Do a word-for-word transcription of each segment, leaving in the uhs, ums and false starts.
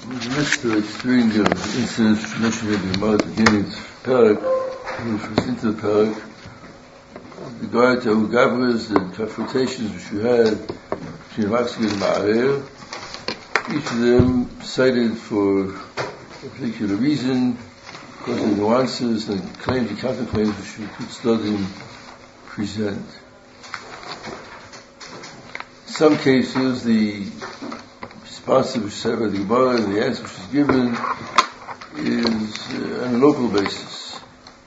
the midst of a string of incidents mentioned in the Gemara at the beginning of the Parak, which was into the Parak, with regard to Gabras and confrontations which we had between Maksud and Ma'arer. Each of them cited for a particular reason, because of the nuances and claims and counterclaims which we could study present. In some cases, the response which is said by the Gemara and the answer which is given is uh, on a local basis.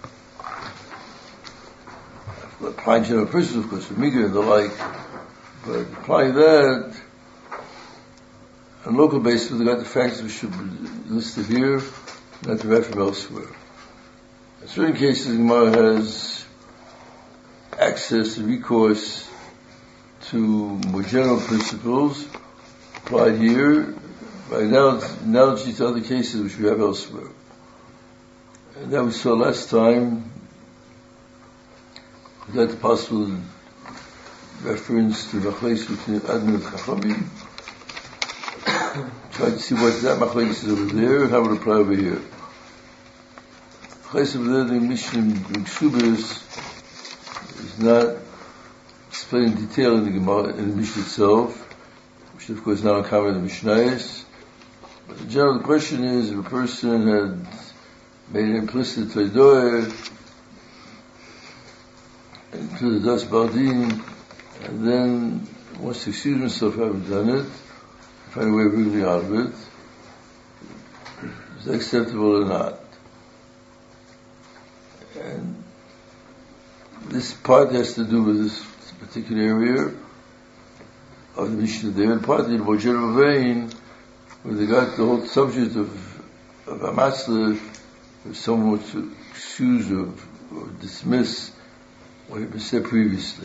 Applying general principles, of course, for Miga and the like, but applying that on a local basis with regard to facts which should be listed here, not derived from elsewhere. In certain cases, the Gemara has access and recourse to more general principles applied here by analogy to other cases which we have elsewhere. And that we saw last time, without the possible reference to the machlokes between Admon and Chachamim. Try to see what that machlokes is over there and how it apply over here. Machlokes over there, the Mishnah in Ksubas is not explained in detail in the Gemara, in the Mishnah itself, which of course is not uncommon in the Mishnayos. But the general question is, if a person had made an implicit Taidoer into the Das Baldin, and then wants to excuse himself for having done it, find a way of wriggling out of it, is that acceptable or not? And this part has to do with this particular area of the Mishnah there, and partly in a more general vein, with regard to the whole subject of of Amatzler, if someone wants to excuse or, or dismiss what had been said previously.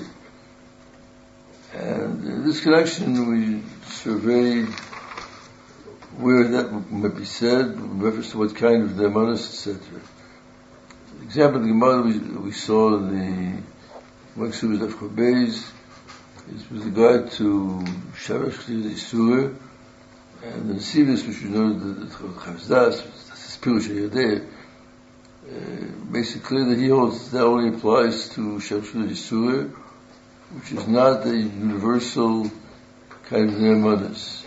And in this connection, we surveyed where that might be said, in reference to what kind of nemanos, et cetera. The example of the Gemara we, we saw in the Maksud of Chobeis is with regard to Sharash Chli Yisur, and the Sivas, which we know that Chavzdas, that's his Pirush Yodeh, makes it clear that he holds that only applies to Sharash Chli Yisur, which is not a universal kind of nemanos.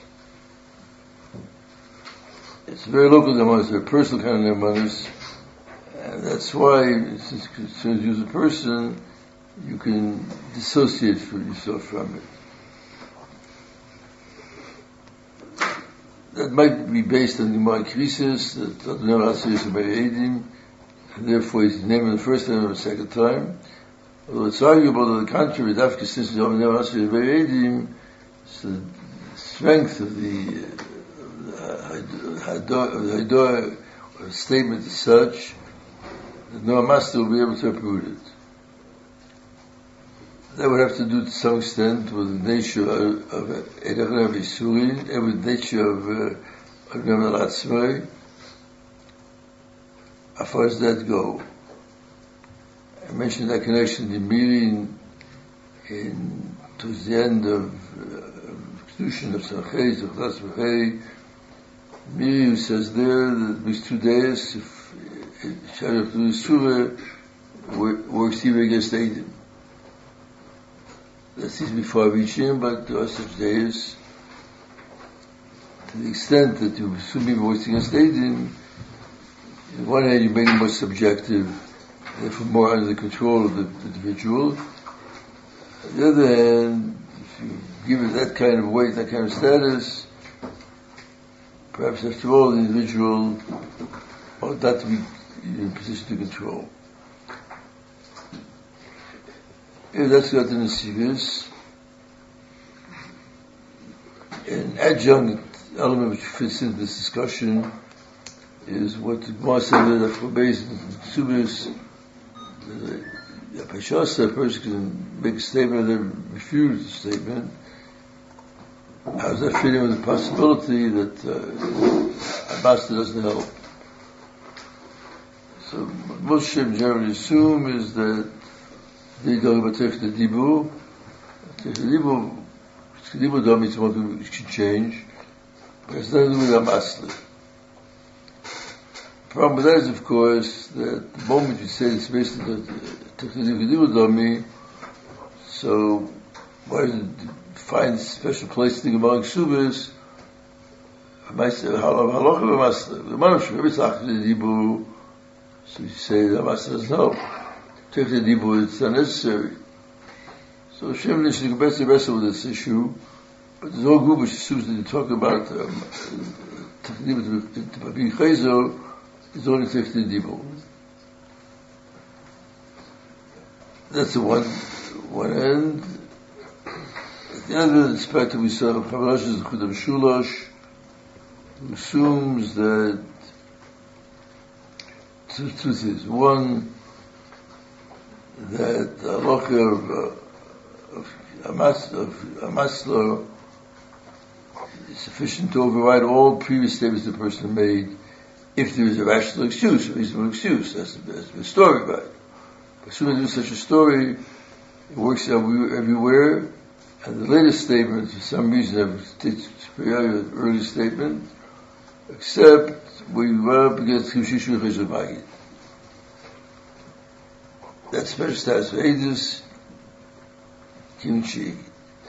It's a very local nemanos, a very personal kind of nemanos, and that's why, since it concerns you as a person, you can dissociate yourself from it. That might be based on the Gemara Krisis, that Adonai Ratzah is a Be'edim, and therefore he's named the first time and the second time. Although it's arguable on the contrary, Dafka, since the Adonai Ratzah is a Be'edim, so the strength of the Haidor or statement is such that no master will be able to uproot it. That would have to do to some extent with the nature of Erech of Yisurin and with the nature of Adonai Ratzah. As far as that go, I mentioned that connection in Miri in towards the end of Kedushin of Sanchei, of Chlas V'chei. Miri says there that these two days, if Sharash Chli Yisur works even against Eidim. That seems to be far reaching, but there are such days, to the extent that you assume people voicing against Eidim, on one hand you make it more subjective, therefore more under the control of the, the individual. On the other hand, if you give it that kind of weight, that kind of status, perhaps after all the individual ought not to be in a position to control. If that's got in the Sivas, an adjunct element which fits into this discussion is what the Gemara said that for base in Ksubas, the Pashasa, a person can make a statement and then refuse the statement. How does that fit in with the possibility that uh, a master doesn't help? So what most Shem generally assume is that they don't have a Tech the Dibu. Tech the Dibu, Dibu don't mean something which can change. But it's nothing to do with a Masler. problem with that is, of course, that the moment you say it's based on the me, so why does it find a special place in the Gemara Ksubis? So you say the Master says no. Take the Dibu, it's unnecessary. So Shem is the best wrestle with this issue, but there's no group which assumes that you talk about take the Dibu to Babi Chayzo, is only take the Dibu. That's the one one end. At the end of the spectrum we saw Pavlosh is the Chudam Shulash, who assumes that two, two things. One, that the halacha of, uh, of Amas, of Amaslo is sufficient to override all previous statements the person made if there is a rational excuse, a reasonable excuse. That's the, that's the story, right? But as soon as there's such a story, it works out everywhere, and the latest statement, for some reason, have superior to the early statement, except we run up against Kimshishu Cheshul Magid. That's special status for Aedis, Kimchi.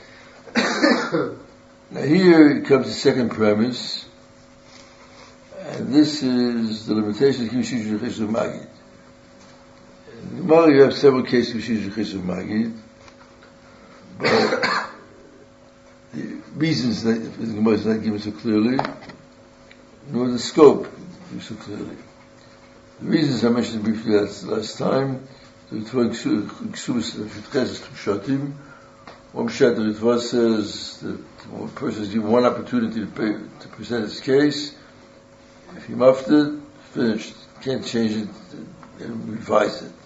Now here it comes the second premise, and this is the limitation of Kimshishu Cheshul Magid. In the Gemara you have several cases of Kimshishu Cheshul Magid, but the reasons that the Gemara is not given so clearly, nor the scope given so clearly. The reasons I mentioned briefly last, last time, the Ritva Ksubis Fitches Shatim. One Shat, the Ritva says that one person is given one opportunity to, pay, to present his case. If he muffed it, finished. Can't change it and revise it.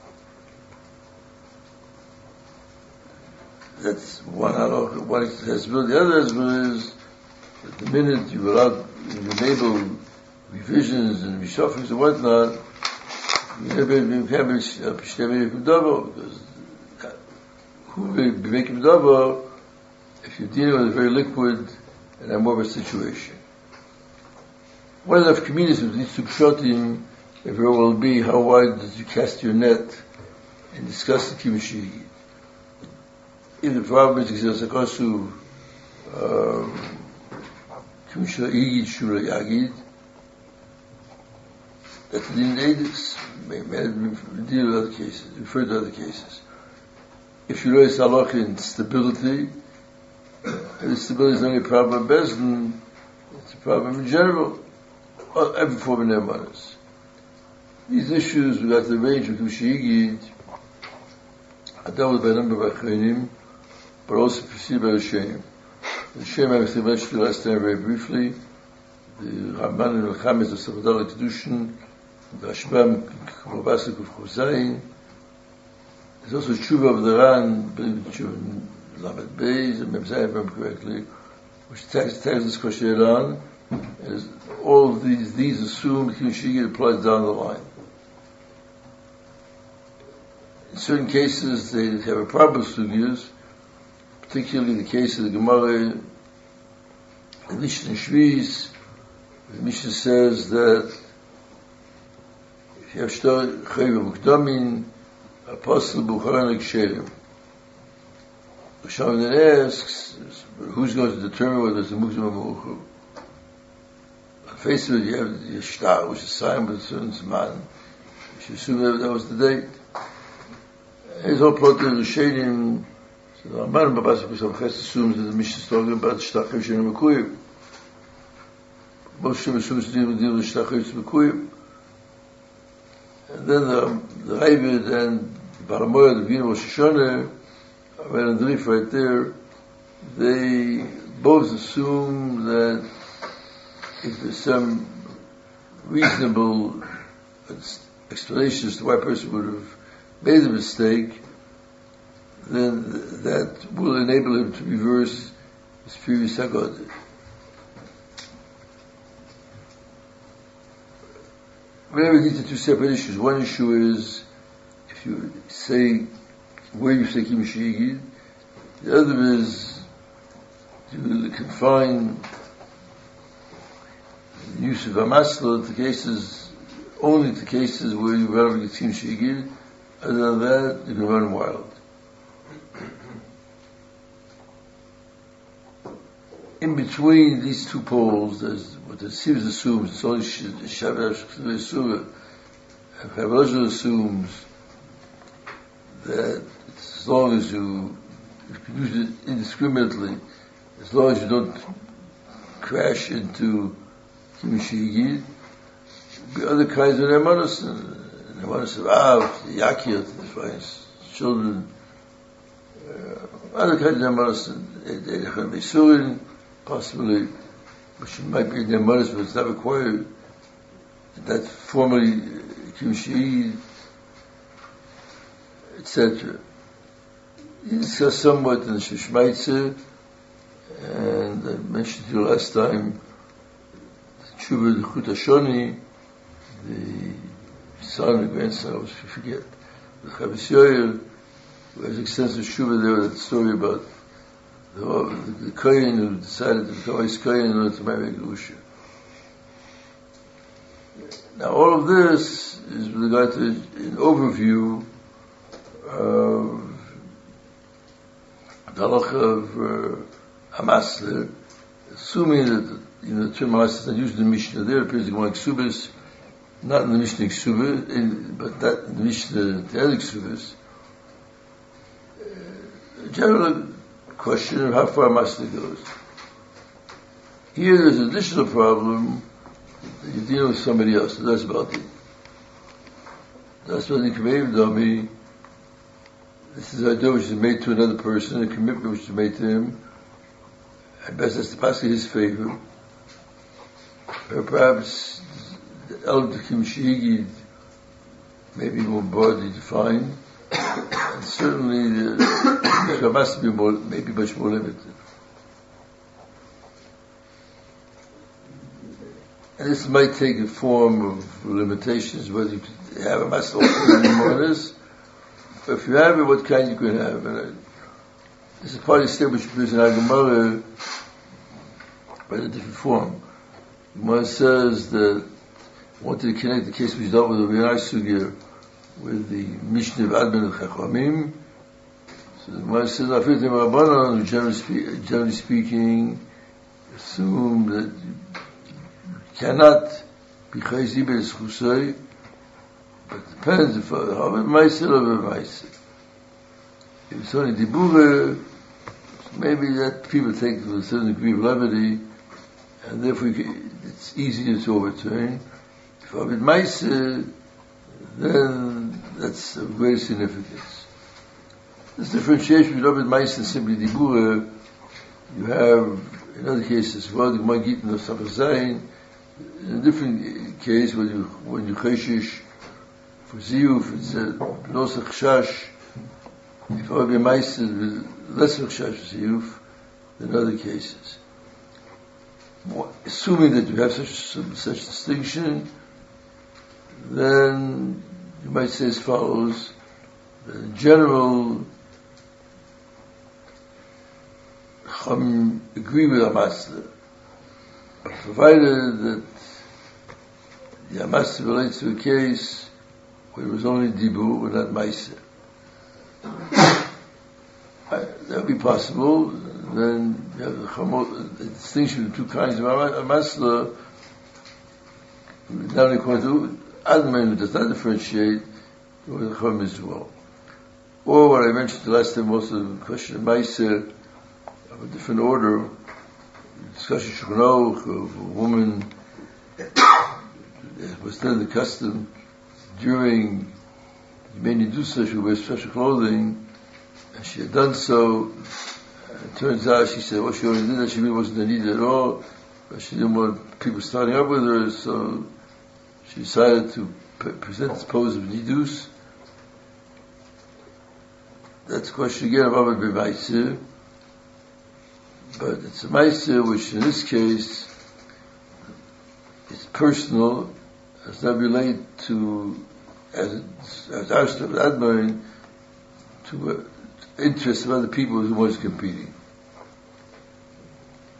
That's one halakha. One hezbollah. The other hezbollah is that the minute you allow, you enable revisions and reshufflings and whatnot, you never become a pishtemei kudavo, because who will be making kudavo if you're dealing with a very liquid and amorphous situation? One of the communities with these two pshatim, it very well be how wide did you cast your net and discuss the kimshigi. If the problem is Gzirasakasu Kimshah Yigid Shura Yagid, that's the din Eidis. May deal with other cases, refer to other cases. If you raise halacha in stability, and stability is only a problem of Bezdin, it's a problem in general, every form of nemanis. These issues, we got the range of Kimshah Yigid, are dealt with by a number of Achronim, but also perceived by the Shem. The Shem I mentioned last time very briefly. The Ramban and Melcham is the Savadal Kedushin, the Rashbam Kavasik of Chosayin. There's also Tshuva of the Ran, Tshuva Lamed Beis, and Memzai, if I remember correctly, which tags this question on. As all of these, these assume that Kimshigi applies down the line. In certain cases, they have a problem with sugyas, particularly the case of the Gemara, the Mishnah Shviz. The Mishnah says that if you have shtar chayv mukdamin, apostle b'ucharan ksherim. The Shaman then asks, who's going to determine whether it's a mukdam or muchu? On face of it, you have the shtar, which is signed with a certain zman. You should assume that that was the date. His whole plot of the Shedim, so the Ramban Babasik Samches assumes that the Mishnah is talking about Shtachim Shenim Mekuyim. Most Shem assumes to deal with Shtachim Shenim Mekuyim. And then the, the Ravid and the Baramoya, the Vina Rosh Hashanah, Amen and Drif right there, they both assume that if there's some reasonable explanation as to why a person would have made a mistake, then that will enable him to reverse his previous haggadah. Whenever these are two separate issues, one issue is if you say where you say Kimshah Yigid, the other is to confine the use of Amasla to cases only the cases where you run with Kim Shigir. Other than that, you can run wild. In between these two poles, there's what the Sivs assumes, it's only Shabbat Surah. Chavraj assumes that as long as you, if you use it indiscriminately, as long as you don't crash into Kim Shigir, be other kinds of nemanos, nemanos of Av, Yakir, defines children, uh, other kinds of nemanos, Eidechon Besurin, possibly, which might be nemanos, but it's not required, that formally, Kim Shigir, et cetera. You discussed somewhat in the Shishmaitze, and I mentioned to you last time, the Tshuva, the Chut HaShoni, the son and grandson, I always forget, the Chavis Yoel, who has extensive Tshuva there, that story about the, the, the Kohen who decided to become Ice Kohen in order to marry Gerusha. Now all of this is with regard to an overview of the halacha of uh, Hamasler, assuming that you know, the term Hamasler is not used in the Mishnah. There appears to be one Ksubis, not in the Mishnah Ksubis, but that in the Mishnah Te'elik Ksubis. A general question of how far Hamasler goes. Here there's an additional problem that you're dealing with somebody else, so that's about it. That's what the Kamev Dami. This is a idea which is made to another person, a commitment which is made to him. At best, that's to pass in his favor. Or perhaps the Elder Kim Shigid may be more broadly defined. And certainly, the must be more, maybe much more limited. And this might take a form of limitations, whether you have a master or this. But if you have it, what kind you can have? And uh, this is part of the step which appears in Gemara, but in a different form. Gemara says that I wanted to connect the case which dealt with the Rinai Sugya with the Mishnah of Admin of Chachamim. So the Gemara says, Afitim Rabbanan, generally, spe- generally speaking, assume that you cannot be Chayzi Be'ez Chusay, but it depends if how it Meiser or Meiser. If it's only Dibure, maybe that people take it with a certain degree of levity, and therefore it's easier to overturn. If it's Meiser, then that's of great significance. This differentiation between Ovid Meiser and simply Dibure, you have, in other cases, well, the Gemara Gittin of Sachazayin, in a different case, when you, when you Cheshish, for Ziyuf, it's a Nosach Chash. If I be Meiser with less Chash for Ziyuf than other cases. Assuming that you have such such distinction, then you might say as follows: that in general, Chum agree with Hamasler, but provided that the Hamasler relates to a case where it was only Dibur, but not Meiser. That would be possible. Then you have the, chamo, the distinction of two kinds of Hamasler, not only according to Admin, who does not differentiate, with the Chum as well. Or what I mentioned the last time, also the question of Meiser, of a different order, discussion Shulchan of a woman that was then the custom during Yemei Nidusa, she wears special clothing, and she had done so. It turns out she said, well, she already did that, she really wasn't a need at all, but she didn't want people starting up with her, so she decided to pre- present this pose of Nidus. That's a question again of Abba B'Maisir, but it's a Maisir which in this case is personal, does not relate to, as as Arshtav Admarin, to uh, interests of other people who was competing.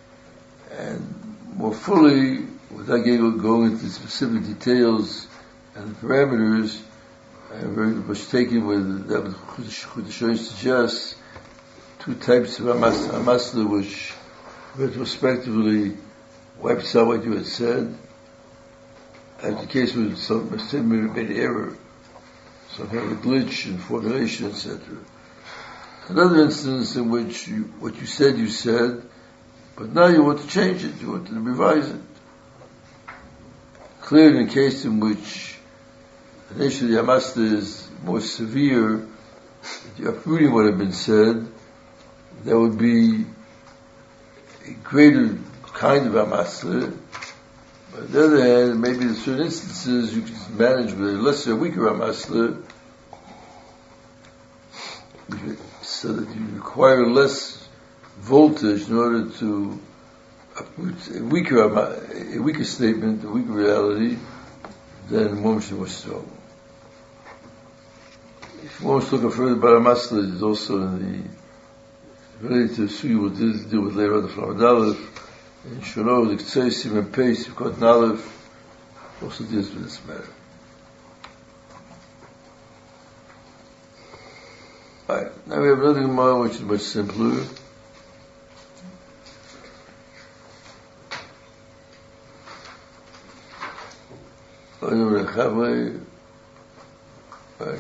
And more fully, without going into specific details and the parameters, and very much taken with that what the Shoyin suggests, two types of Amasla which retrospectively wipes out what you had said. As the case with some some made error, some kind of a glitch in formulation, et cetera. Another instance in which you, what you said, you said, but now you want to change it, you want to revise it. Clearly, in a case in which initially the Amasla is more severe, you're uprooting what had been said, there would be a greater kind of Amasla. On the other hand, maybe in certain instances you can manage with a lesser, weaker Amasla, so that you require less voltage in order to uproot a weaker, a weaker statement, a weaker reality, than one which is more strong. If you want to look further about Amasla, is also in the related to Sugi, we'll deal with later on the Flower Dalef. In Sholo, the Ktsoisim and Peis, you've got Nalev, also deals with this matter. Alright, now we have another Gemara which is much simpler. Right.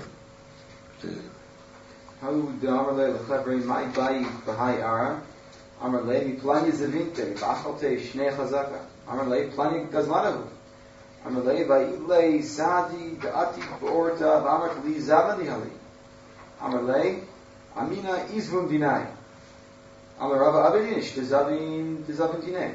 How do the Amalei Lechavre my Bayi Bahai Ara? Amalei mi plani zevinte, bachalte shnei chazaka. Amalei plani gazlanahu. Amalei va'ilei sadi da'ati b'orta v'amak li zavani hali. Amalei amina izvum dinai. Amar Rava Abedinish tezavin tezavin dinai.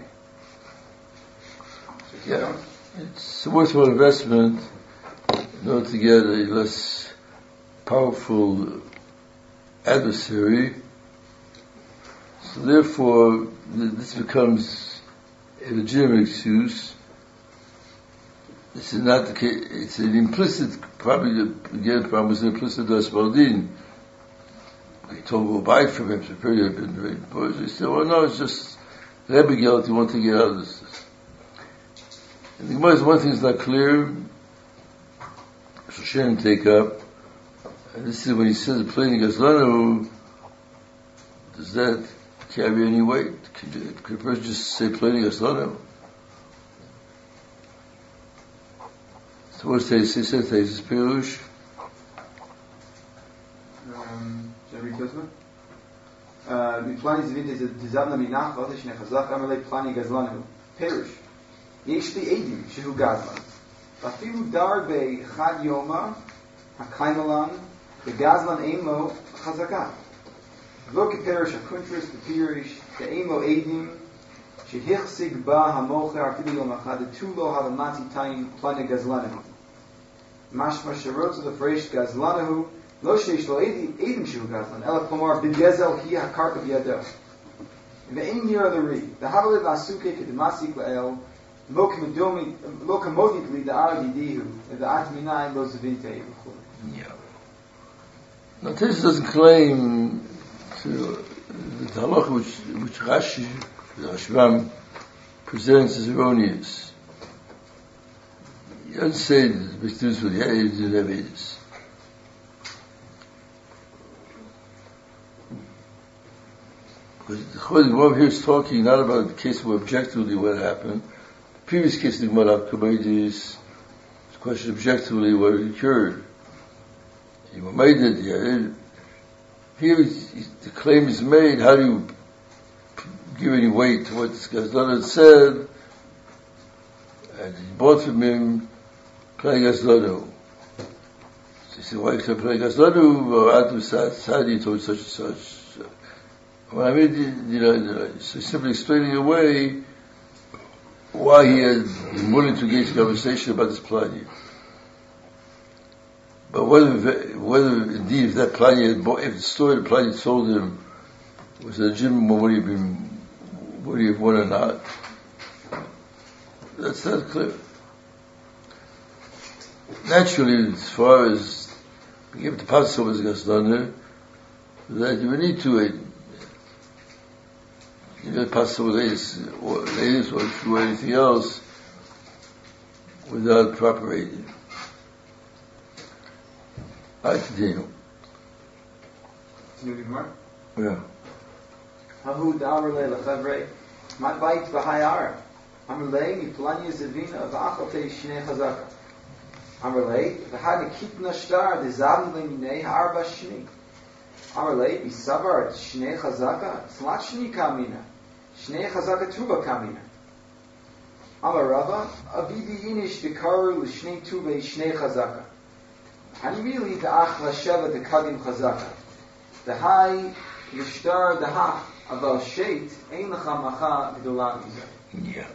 Yeah, it's a worthwhile investment in order to get a less powerful adversary. So therefore, this becomes a legitimate excuse. This is not the case. It's an implicit, probably again, the problem was an implicit Asbaldin. They told go buy from him, Superior had been very poor. They said, well, no, it's just Rebbe Gelt, you want to get out of this. And the Gemara is one thing is not clear, so Shem take up, and this is when he says, playing Gazlanu, does that carry any weight? Could, could a person just say playing Gazlanu? So what's the say, say, say, is Pirush? Um, should I read this one? Uh, mi plani zvinte tizavna minach, v'atei shnei chazak, amalei plani Gazlanu. Pirush. יש לי עדים שהוא גזלן. ואפילו דר בחד יומא, הקיימלן, וגזלן אין לו חזקה. לא כפרש הקונטרס בפירש, ואין לו עדים, שהחזיק בה המוכר אפילו יום אחד, ותו לו הלמתי תאים פלני גזלנו. משמע שרוצה לפרש גזלנו, לא שיש לו עדים שהוא גזלן, אלא כלומר בגזל היא הקרקע בידו. ואין נראה לרי, והבלי ועסוקי כדמסיק לאל, locomotively the Aradidihu, the Atminai los Vinte. Yeah. Now, this doesn't claim to the halacha which, which Rashi, the Rashbam, presents as erroneous. He doesn't say that the students with the Yair didn't have Edis. Because the Chod here is talking not about the case where objectively what happened. Previous case in the Gemara is the question objectively what occurred. He made it here. Here the claim is made. How do you give any weight to what this guy's done and said? And he bought from him playing Gazlanu. So he said, why is he playing Gazlanu? Or Adu Sadi told such and such. Well, I mean, you know, so simply explaining away why he had been willing to engage in conversation about this plan. But whether, whether indeed if that plan had bought, if the story the plan told him was legitimate, would he have been, would he have won or not? That's not clear. Naturally, as far as we give the Passover as Gazlanu, that you would need to wait. You know, Passover ladies or ladies or do anything else without proper aiding. I continue. Continue the Gemara? Yeah. Hahu da'amar le l'chavrei, mat bait v'hayara. Amar le, miplanya zevina v'achal te shnei chazaka. Amar le, v'ha nekitna shtar, dezaven le minei ha'arba shni. Amar le, bisavar shnei chazaka, tzlat shni kamina. Shnei chazaka tuba kamina. Amar Rava, avidi yinish dekaru l'shnei tuba shnei chazaka. Hani really da'ach l'sheva dekadim chazaka. Dahai yishtar daha aval sheit ein lecha macha g'dola mizah. Yeah.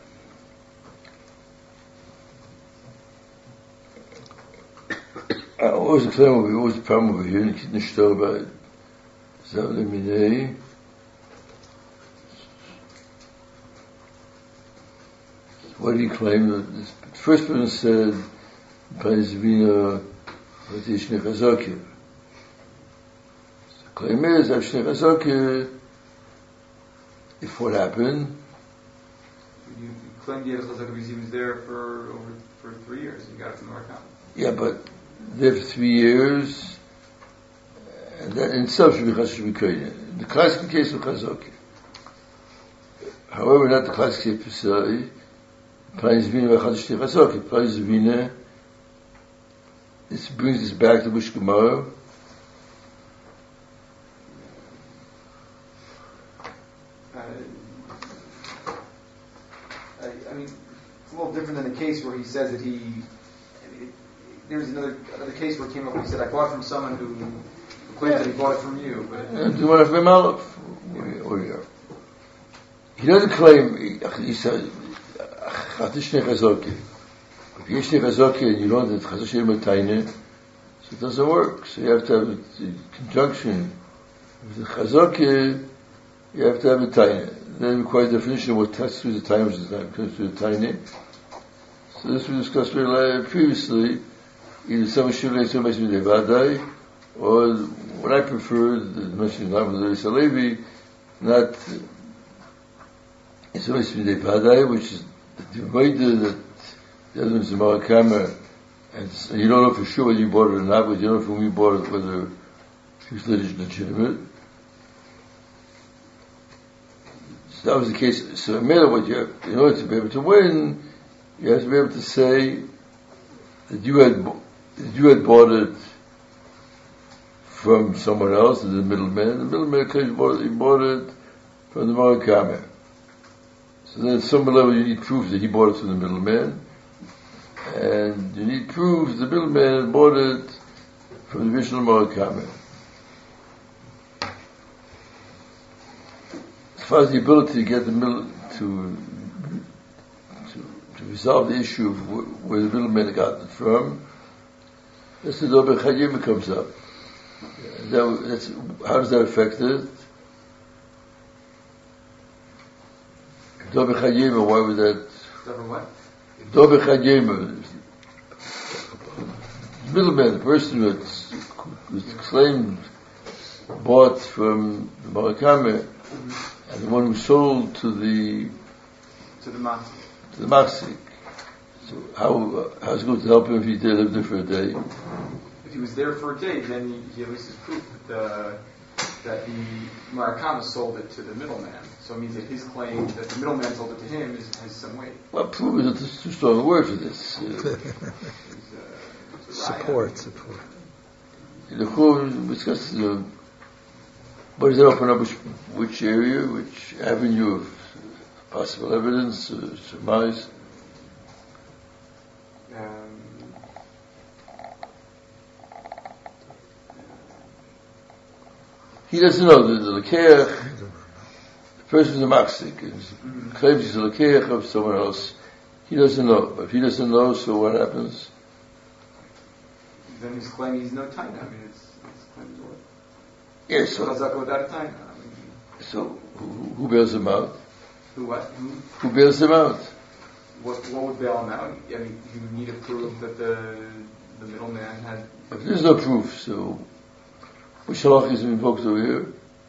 I always explain, we always problem over here, and you can't tell about Zavle Minei. What do you claim? The first person said, Pazvina Vatish Nechazaki. The claim is, Avsh Nechazaki, if what happened, You, you claimed the Chazaka because he was there for over for three years. You got it from the account. yeah, but there for three years, and that in itself should be Chashiv B'Koyin. The classical case of Chazaki. However, not the classical case per se, Pais Vina V'Chadash Chazaki. Pais Vina, this brings us back to Bush Gemara. Uh, I, I mean, it's a little different than the case where he says that he. It, there's another another case where it came up. He said, "I bought it from someone who claims that he bought it from you." But Do you want to from Aleph? He doesn't claim, he said, Chatish Nechazaki. If you Yesh Nechazaki and you don't have Chatish Nechazaki, so it doesn't work. So you have to have a conjunction with the Chazaki, you have to have a Taina. Then it requires a definition of what cuts through the Taina, which is not cuts through the Taina. So this we discussed previously, either some Shirley, some Messi Devadai, or what I prefer, the mention of Navam Salevi, not it's always Midei Padai, which is the way that the other one's the Marakama, and you don't know for sure whether you bought it or not, but you don't know from whom you bought it, whether it was legitimate. So that was the case. So no matter what you have, in order to be able to win, you have to be able to say that you had, that you had bought it from someone else, the middleman. The middleman claims you bought it, he bought it from the Marakama. So then at some level you need proof that he bought it from the middleman, and you need proof that the middleman bought it from the original Marakama. As far as the ability to get the middle, to, to, to resolve the issue of wh- where the middleman got it from, that's the Dober Chayim comes up. That, that's, how does that affect it? Dobe Chayema, why would that? Dober what? Dobe Chayema, the middleman, the person who was claimed, bought from the Marakame, mm-hmm. and the one who sold to the to the Machzik. To the Machzik. So how uh, how's it going to help him if he did live there for a day? If he was there for a day, then he, he at least has proof that the that the Marakama sold it to the middleman. So it means that his claim that the middleman sold it to him is, has some weight. Well, proof is too strong a word for this. Uh, uh, support, support. The Chum discusses uh, what does that open up, which, which area, which avenue of possible evidence, uh, surmise? Um, he doesn't know the, the Lekeach, the person is a Machzik, mm-hmm. claims he's a Lekeach of someone else. He doesn't know. If he doesn't know, so what happens? Then he's claiming he's no Taina. I mean, it's, it's claimed to work. Yes, so. Chazaka without a Taina. I mean, so, who, who bails him out? Who what? Who? Who bails him out? What, what would bail him out? I mean, you would need a proof that the the middleman had. If there's no proof, so which halach is invoked over here?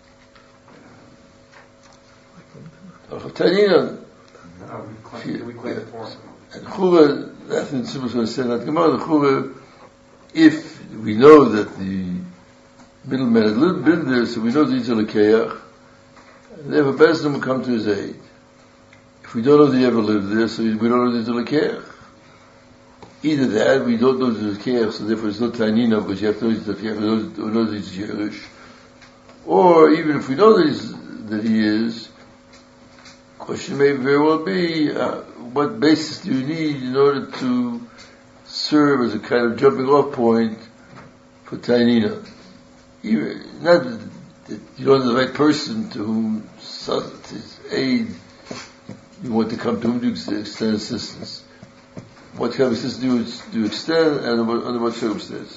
Halach Tanina. No, we claim, we claim it for him. And Chura, that's in simple to say that Gemara. The Chura, if we know that the middleman had lived, been there, so we know that he's a lekeach, and therefore Bezdin will come to his aid. If we don't know that he ever lived there, so we don't know that he's a lekeach. Either that, we don't know that he's a lekeach, so therefore it's not Tanina, because you have to know that you have to know that he's Jewish. Or even if we know that, he's, that he is, question may very well be, uh, what basis do you need in order to serve as a kind of jumping off point for Tanina? Even, not that you don't have the right person to whom his aid you want to come to whom to extend assistance. What kind of assistance do you, do you extend, and under what, under what circumstances?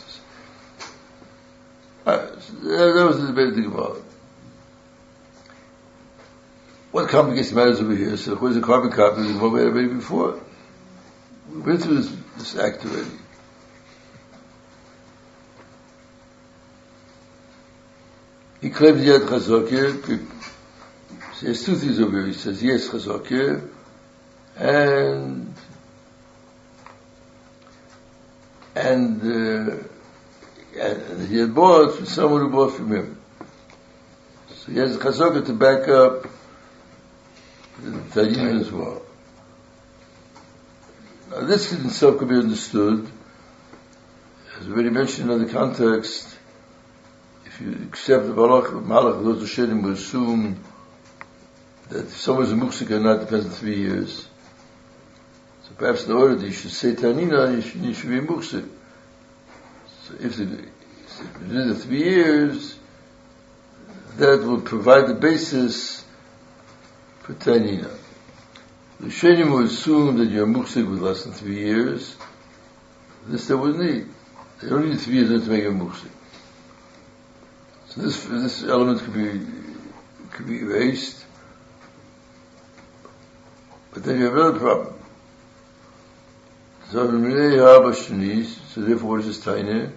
Uh, that, that was the debate to think about. What complicates matters over here? So, where's the carbon copy? Is what we had already before. We went through this, this act already. He claims he had chazakir. So he has two things over here. He says he has chazakir, and and, uh, and he had bought from someone who bought from him. So he has a chazakir to back up the Tayin as well. Now this in itself could be understood, as already mentioned in the context. If you accept the Malach, Malach, those who sharing will assume that if someone is a muksik or not depends on three years. So perhaps in order that you should say Tanina, you should, you should be muksik. So if, the, if within the three years, that will provide the basis for Tanina. The Shenim will assume that you're muksik with less than three years. This they would need. They don't need three years to make a muksik. So this this element could be could be erased. But then you have another problem. So so therefore what is this taina?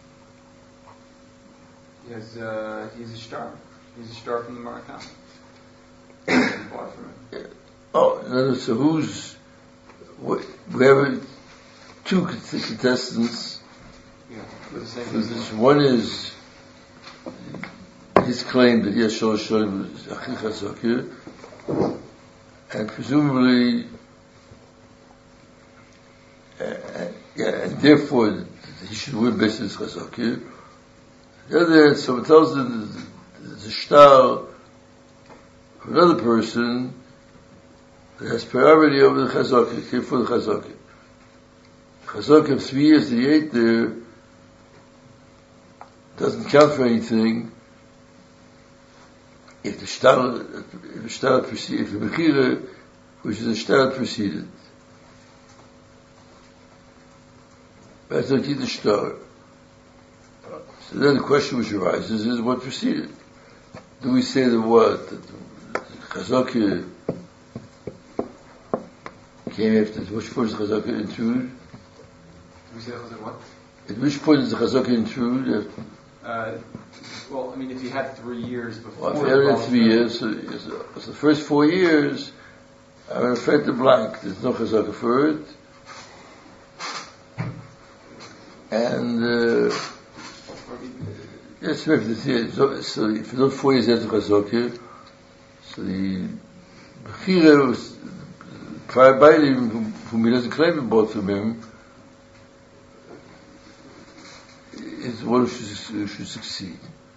He has uh, he's a star. He's a star from the Marakam. Bought from it. Oh, in other words, so who's what, we have two contestants. Yeah, for the same for this. One is his claim that yes, Shalosh Shalim is Achi Chazakir, and presumably, uh, yeah, and therefore he should win based on his Chazakir. The other, so it tells them there's a shtar of another person that has priority over the Chazakir, care for the Chazakir. Chazakir of three years that he ate there doesn't count for anything if the shtar, if the shtar proceeded, if the Bechira, which is the shtar proceeded. That's not the shtar. So then the question which arises is what proceeded. Do we say that what? That the Chazakir came after, at which point does the Chazakir intrude? Do we say Chazakir what? At which point does the Chazakir intrude? Uh, well, I mean, if you had three years before... Well, if you had three years, so, so the first four years are in effect a blank. There's no Chazakir for it. And, uh, yes, so, so if you don't four years after Chazakir, so the Bechira was prior by him, whom he doesn't claim he bought from him, is one who should, who should succeed.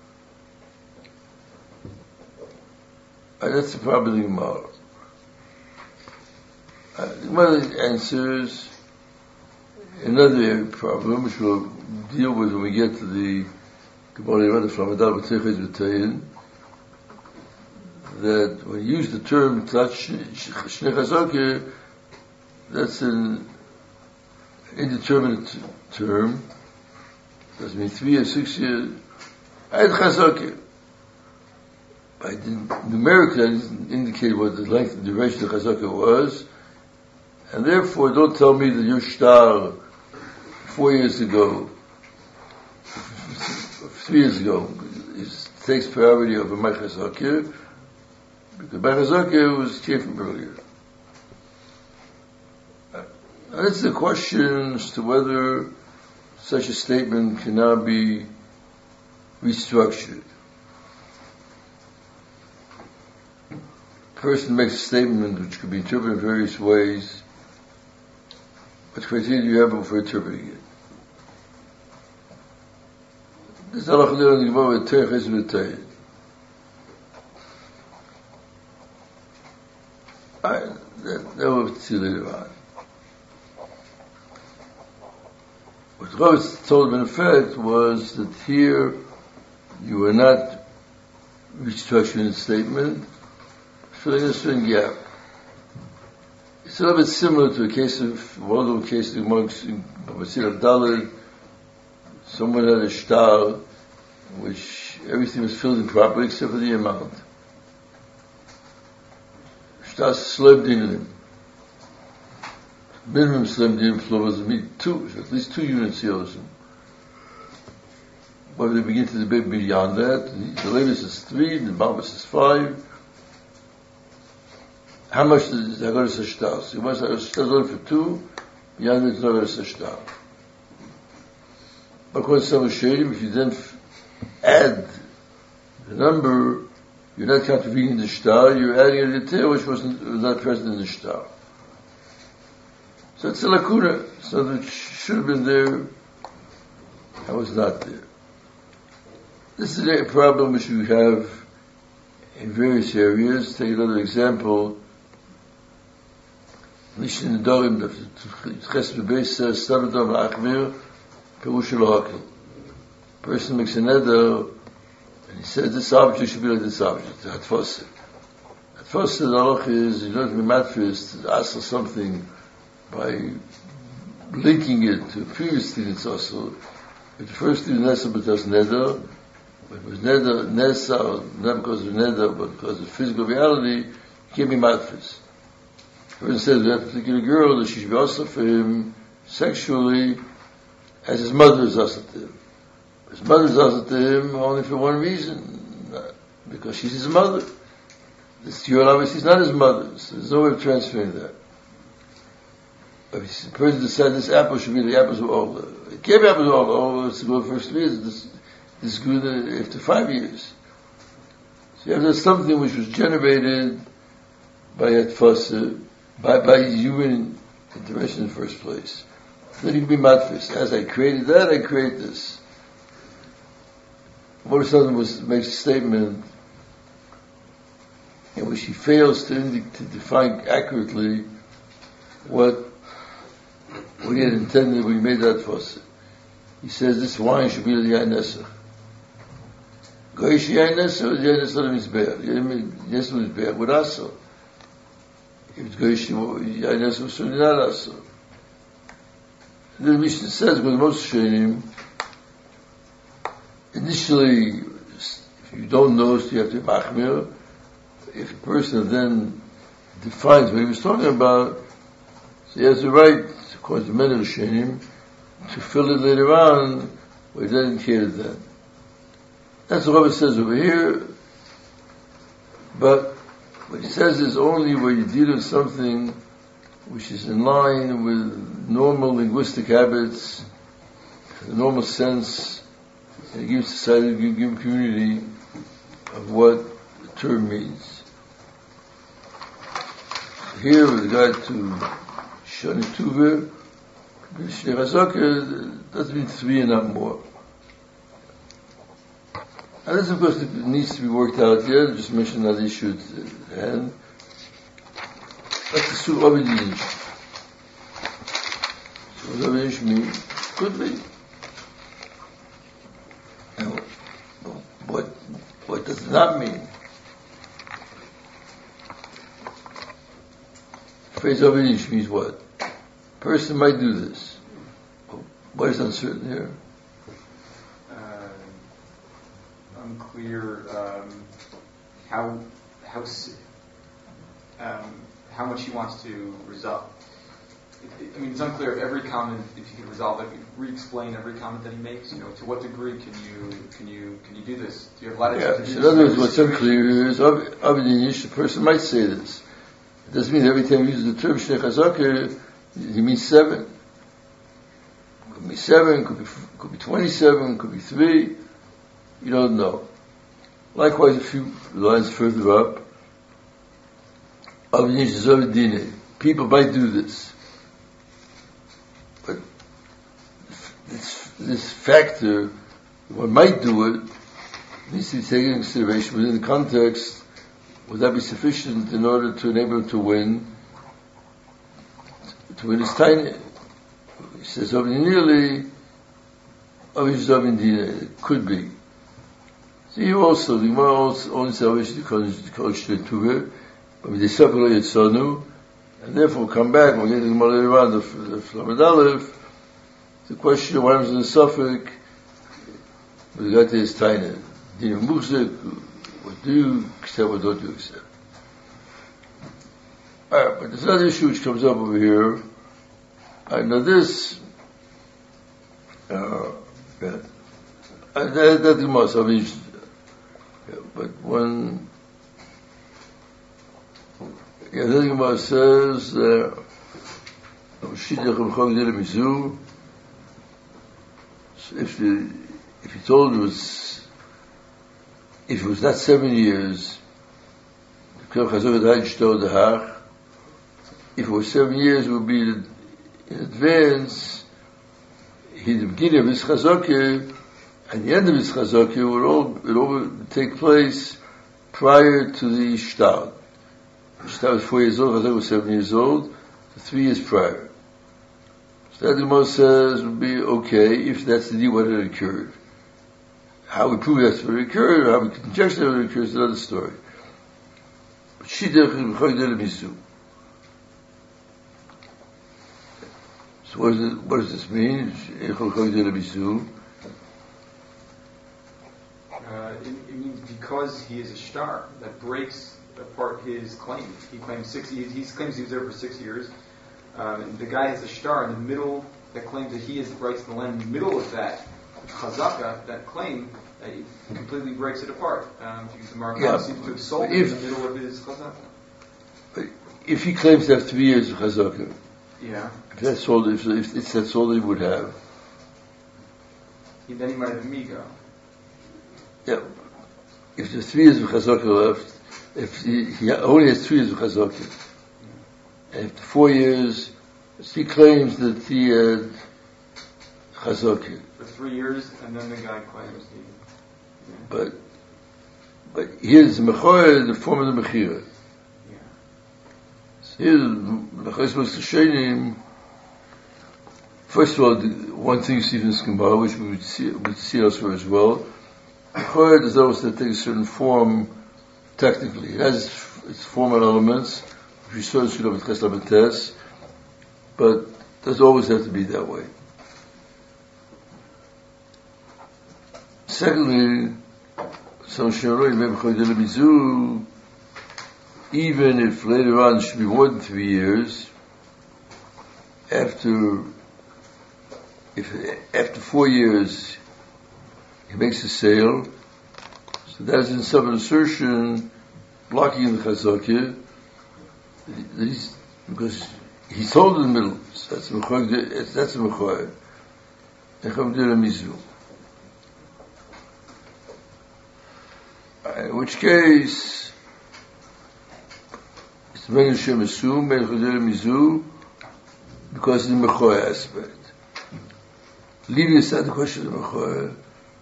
And that's the problem of the Gemara. Uh, the Gemara answers another problem, which we'll deal with when we get to the Gemara Yirad from Adal B'Teiches B'Tayin, that when you use the term Tlat Shnei Chazakir, that's an indeterminate term. Doesn't mean three or six years. I had Chazakir. I didn't, numerically I didn't indicate what the length and duration of Chazakir was, and therefore don't tell me that your shtar four years ago, three years ago, it takes priority over my Chazakir, because my Chazakir was came from earlier. Uh, that's the question as to whether such a statement can now be restructured. A person makes a statement which could be interpreted in various ways. What criteria do you have for interpreting it? This is halakha in the Gemara with Terech Ches v'Tayit. That will see later on. What Rav told him in effect was that here you were not restructuring the statement, filling a certain gap. It's a little bit similar to a case of, one of the cases amongst Babasir Abdallah. Someone had a shtar in which everything was filled in properly except for the amount. Shtar slept in him. Minimum slept in floor was two, at least two units he owes him. But they begin to debate beyond that. The latest is three, the Babas is five. How much is Hagaras HaShtar? So he wants Hagaras HaShtar for two, beyond it is Hagaras HaShtar. But according to some Shayim, if you then f- add the number, you're not contravening the shtar, you're adding a detail which wasn't, was not present in the shtar. So it's a lacuna, so that should have been there, and was not there. This is a problem which we have in various areas. Take another example. Mishnah Nedarim, the Ches Bebeis says, Stavadam Achmir, Perush Elohakil. Person makes a neder, and he says this object should be like this object, the Hatfosah. Hatfosah, the halach is, you don't be matfis to ask for something by linking it to a previous thing it's also. But the first thing is Nesa, but that's neder. But it was neder, Nesa, not because of neder, but because of physical reality, you can't be matfis. The person says that particular girl, that she should be also for him sexually, as his mother is also to him. His mother is also to him only for one reason, because she's his mother. This girl obviously is not his mother, so there's no way of transferring that. But if the person decides this apple should be the apples of all, it can't be apples of all, all it's good for three years, this, this is good after five years. So you have to have something which was generated by Atfasa, by, by human intervention in the first place. Then you can be matfis. As I created that, I create this. What if someone was, makes a statement in which he fails to, indi- to define accurately what, what he had intended when he made that fuss. He says this wine should be the Yain Nesach. Goyish Yain Nesach or Yain Nesach Mizbeach? Yain Nesach Mizbeach with Aso. If it's Goyish Yain Nesach, certainly not Aso. The Mishnah says, with most Shainim, initially, if you don't know, so you have to be machmir. If a person then defines what he was talking about, so he has the right, according to many of the Shainim, to fill it later on, where he doesn't care then. That's what Rabbi says over here. But what he says is only where you deal with something which is in line with normal linguistic habits, the normal sense, and it gives society, gives give community of what the term means. Here, with regard to Shani Tuve, Shnei Chazaka, doesn't mean three and not more. And this, of course, needs to be worked out yet. I just mentioned that issue at hand. That's the Sur Abedinish. Sur Abedinish means, could be. And what, what does it not mean? The phrase Abedinish means what? A person might do this. What is uncertain here? Uh, unclear um, how how um, how much he wants to resolve. It, it, I mean, it's unclear if every comment, if you can resolve it, re-explain every comment that he makes. You know, to what degree can you can you can you do this? Do you have latitude yeah, to do so this? in other words, what's unclear is Abedinish, the person might say this. It doesn't mean every time he uses the term Shnei Chazaka, he means seven. Could be seven, could be, could be twenty-seven, could be three. You don't know. Likewise, a few lines further up, people might do this. But this, this factor, one might do it, needs to be taken into consideration within the context. Would that be sufficient in order to enable him to win? To win his tiny. He says, nearly, it could be. So you also, the Gemara also only says, the Kodesh Tuveh, but they separate it Sonu, and therefore come back, when we get the Gemara later on, the Flamed Aleph, the question of what happens in the Suffolk, but the Gata is tiny. Dina Muzik, what do you accept, what don't you accept? Alright, but there's another issue which comes up over here. Alright, now this, uh, yeah, and that, that the Gemara, I mean, yeah, but when, yeah, the Gemara says, uh, if the, if he told it was, if it was not seven years, if it was seven years, it would be in advance, he the beginning of his chazakah, and the end of his chazakah would all, it all take place prior to the shtar. Shtar was four years old, chazakah was seven years old, so three years prior. So that the Gemara says would be okay if that's indeed what had occurred. How we prove that's what occurred, or how we conjecture that it occurs is another story. But Shidduch Mizu. So what does, it, what does this mean? Uh, it, it means because he is a shtar, that breaks apart his claim. He claims six. He, he claims he was there for six years. Um, and the guy has a shtar in the middle that claims that he has the rights to the land. In the middle of that chazaka, that claim, uh, it completely breaks it apart. Um, if you use the mark, yeah, seems to have sold it in the middle of his chazaka. But if he claims to have three years of chazaka, yeah, if that's all, if, if it's that's all he would have, he, then he might have migo. Yeah, if there's three years of chazaka left, if he, he only has three years of chazaka, and after four years, he claims that he had chazaka. For three years, and then the guy claims he. Yeah. But, but here's the mechoyer, the form of the mechira. Yeah. So here's the first of all, the one thing you see in this Gemara, which we would see, would see elsewhere as well, mechoyer is always that takes a certain form technically. It has its formal elements, which we saw in Shulchan Aruch Tes, but it doesn't always have to be that way. Secondly, even if later on it should be more than three years, after if after four years he makes a sale, so that is in some assertion blocking the chazakah, that he's, because he sold in the middle, so that's a mechoyer, that's a mechoyer. In which case, it's Megan Shem Asum, Megan Mizu, because of the mechoyer aspect. Leaving aside the question of the mechoyer,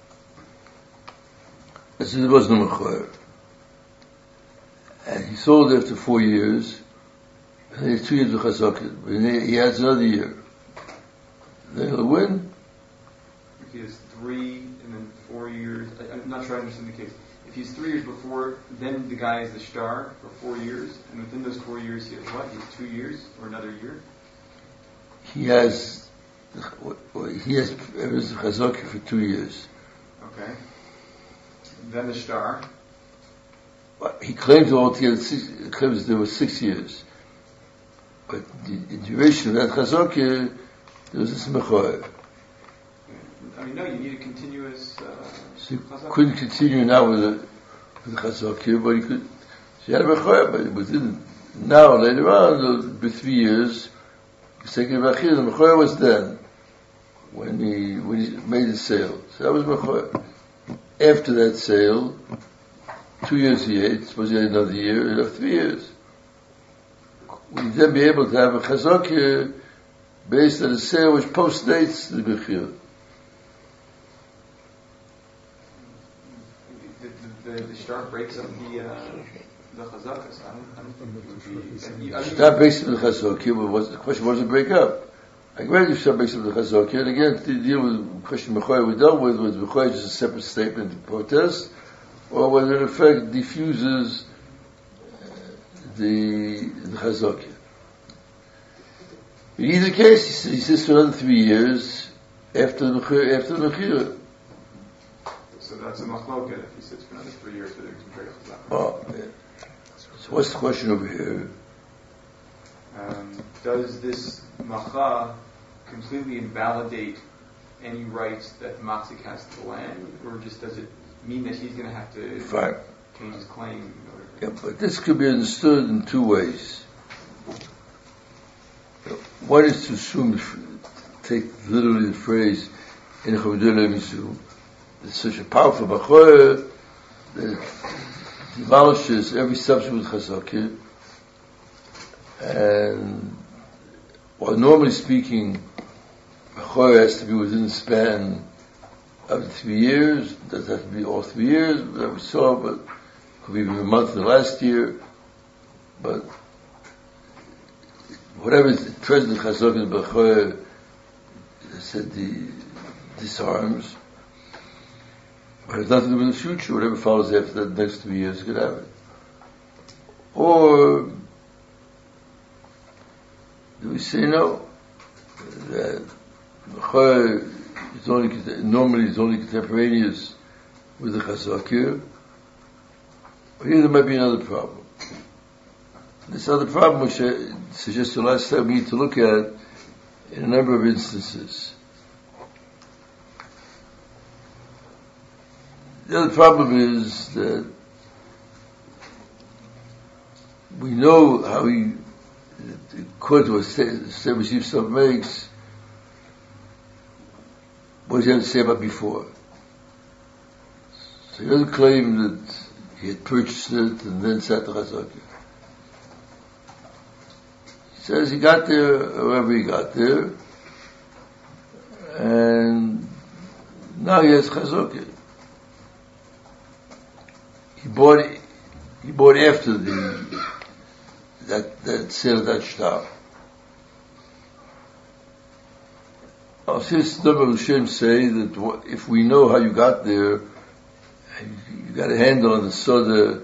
as there was no mechoyer, and he sold after four years, and he had two years of chazakah, but he adds another year. Then he'll win. If he has three and then four years, I, I'm not sure I understand the case. If he's three years before, then the guy is the shtar for four years, and within those four years he has what? He has two years or another year? He has, he has chazakah for two years. Okay. Then the shtar. He claims altogether, he claims there were six years. But the, the duration of that chazakah, there was this mechoyer. I mean, no, you need a continuous. Uh, so you couldn't continue now with the, with the chazakah, but you could. So you had a mechoyer, but within now later on, the, the three years, the second mechira, the mechoyer was then. when he when he made the sale. So that was Mechoyer. After that sale, two years he ate, suppose he had another year, he'd have three years. Would he then be able to have a Chazakya based on a sale which postdates the Bechir? The, the, the star breaks up the uh, the Chazaka, so I don't, I don't think it would be... I mean, Start based on the Chazakya, but what's, the question was to break up. I agree if start based on the Chazakya, and again, to deal with the question Mechoyer we dealt with, was Mechoyer just a separate statement of protest, or whether in effect diffuses the, the Chazakya. In either case, he says, he says for another three years after the Mechira, after the Mechira. So that's a machloket if he sits for another three years whether he's going to break Oh, yeah. So what's the question over here? Um, does this macha completely invalidate any rights that the matzik has to the land, or just does it mean that he's going to have to Fine. change his claim? Yeah, but this could be understood in two ways. One is to assume, take literally the phrase in Chavdele Misu. It's such a powerful Mechoyer that it demolishes every subsequent Chazakya. And while normally speaking, Mechoyer has to be within the span of the three years, it doesn't have to be all three years that we saw, but it could be even a month in the last year. But whatever is the present Chazakya Mechoyer said the disarms, but it has nothing to do with the future. Whatever follows after the next three years, you could have it. Or do we say no? That Mechoyer is only normally is only contemporaneous with the Chazakya. Or here there might be another problem. This other problem, which I suggested last time, we need to look at in a number of instances. The other problem is that we know how he, according to what Sefer Yisrael makes, what does he have to say about before? So he doesn't claim that he had purchased it and then sat the Chazakya. He says he got there, however he got there, and now he has Chazakya. He bought it, he bought after the, that, that sale of that shtar. Now, since the Rishonim say that if we know how you got there, you got a handle on the soda,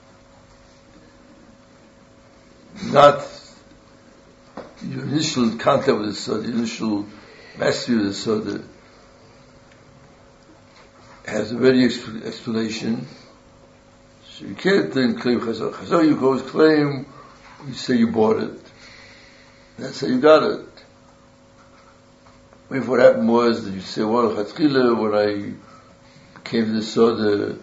not your initial contact with the soda, your initial mastery of the soda, has a very exp- explanation. So you can't then claim Chazal. Chazal, you always claim, you say you bought it. That's how you got it. Maybe what happened was that you say, well, Chatchila, when I came to the soda,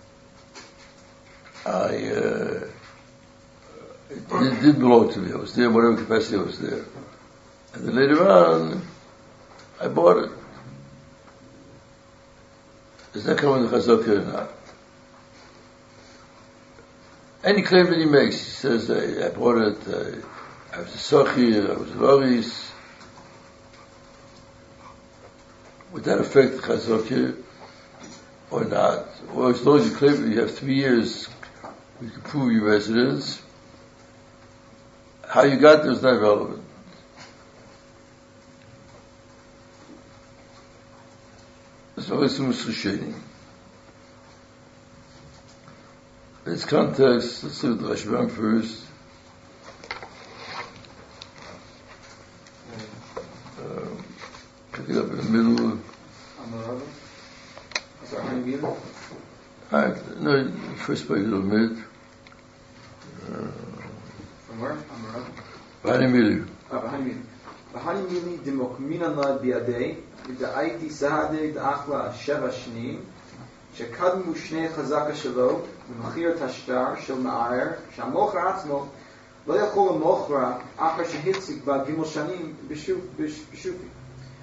I, uh, it didn't, didn't belong to me. I was there, whatever capacity I was there. And then later on, I bought it. Does that come in the Chazal or not? Any claim that he makes, he says, I, I bought it, I, I was a Sochi, I was a Loris. Would that affect the Chazakya or not? Or as long as you claim that you have three years, you can prove your residence, how you got there is not relevant. So let's do Rishonim. In this context, let's look at the Rashbam first. Um, pick it up in the middle. Alright, no, first page of the mid. Uh, From where? V'hani Mili. Ah, V'hani Mili. V'hani Mili dimokminan lad biadei, v'da'aiti sahadei da'achla sheva shnim, שקדמו שני חזקה שלו במחיר השטר של מערער, שהמוכר עצמו לא יכול למוכר אחר שהציג בה ג' שנים בשופי.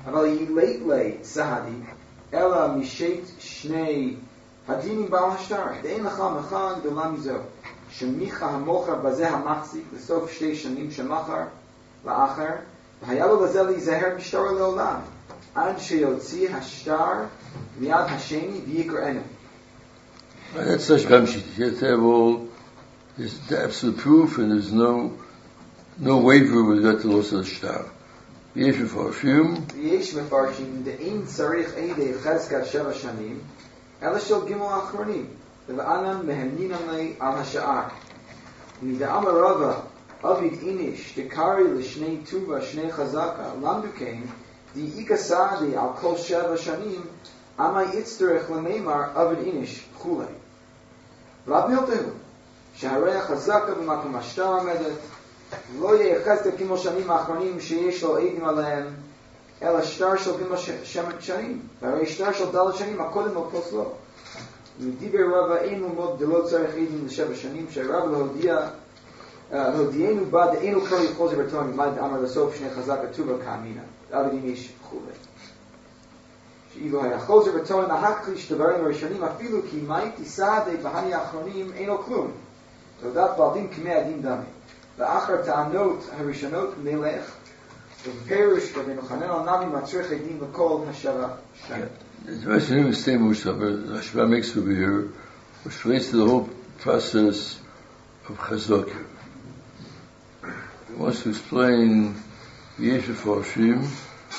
אבל היא לית לית סהדי, אלא משית שני הדינים בעל השטר. דאין לך מחה גדולה מזו, שמיכה המוכר בזה המחזיק לסוף שתי שנים שמחר לאחר, והיה לו לזה להיזהר משטרו לעולם, עד שיוציא השטר מיד השני ויקראנו. That's such Ramshit. You have to have all, there's the absolute proof, and there's no no waiver with that to loss of the star. ויש מפרשים, ויש מפרשים, דאין צריך עדי חזקת שבע שנים, אלא של גימל האחרונים, ואנן מהנינן לי על השאר. מדאמר רבא, אביד איניש, דקרי לשני טובה, שני חזקה, למדו כן, די איכא סעדי על כל שבע שנים, אמה יצטרך למימר אביד איניש, כולי. רב מילתהו, שהרי החזקה במקום השטר עמדת, לא ייחס כמו שנים האחרונים שיש לו עדים עליהם, אלא שטר של גימל שנים, והרי שטר של דלת שנים, הקודם לא פוסלו. מדיבר רבא אין ללמוד דלא צריך עדים לשבע שנים, שהרבא להודיע, להודיענו בה דאינו כל יכול זה ברטון, מה דאמר לסוף שני חזק הטובה כאמינה, עבדים איש וכו'. שאילו היה כל זה ברטון, להקליש דברים הראשונים, אפילו כי מי תסעדי בהני האחרונים אינו כלום. תעודת בעלדים כמי הדין דמי. לאחר טענות הראשונות מלך, ובפירוש רבינו חנן הנביא מצריך עדים לכל השבע שנים. It's a very interesting statement which Rashba makes over here, which relates to the whole process of Chazakah. He wants to explain Yesh Mefarshim,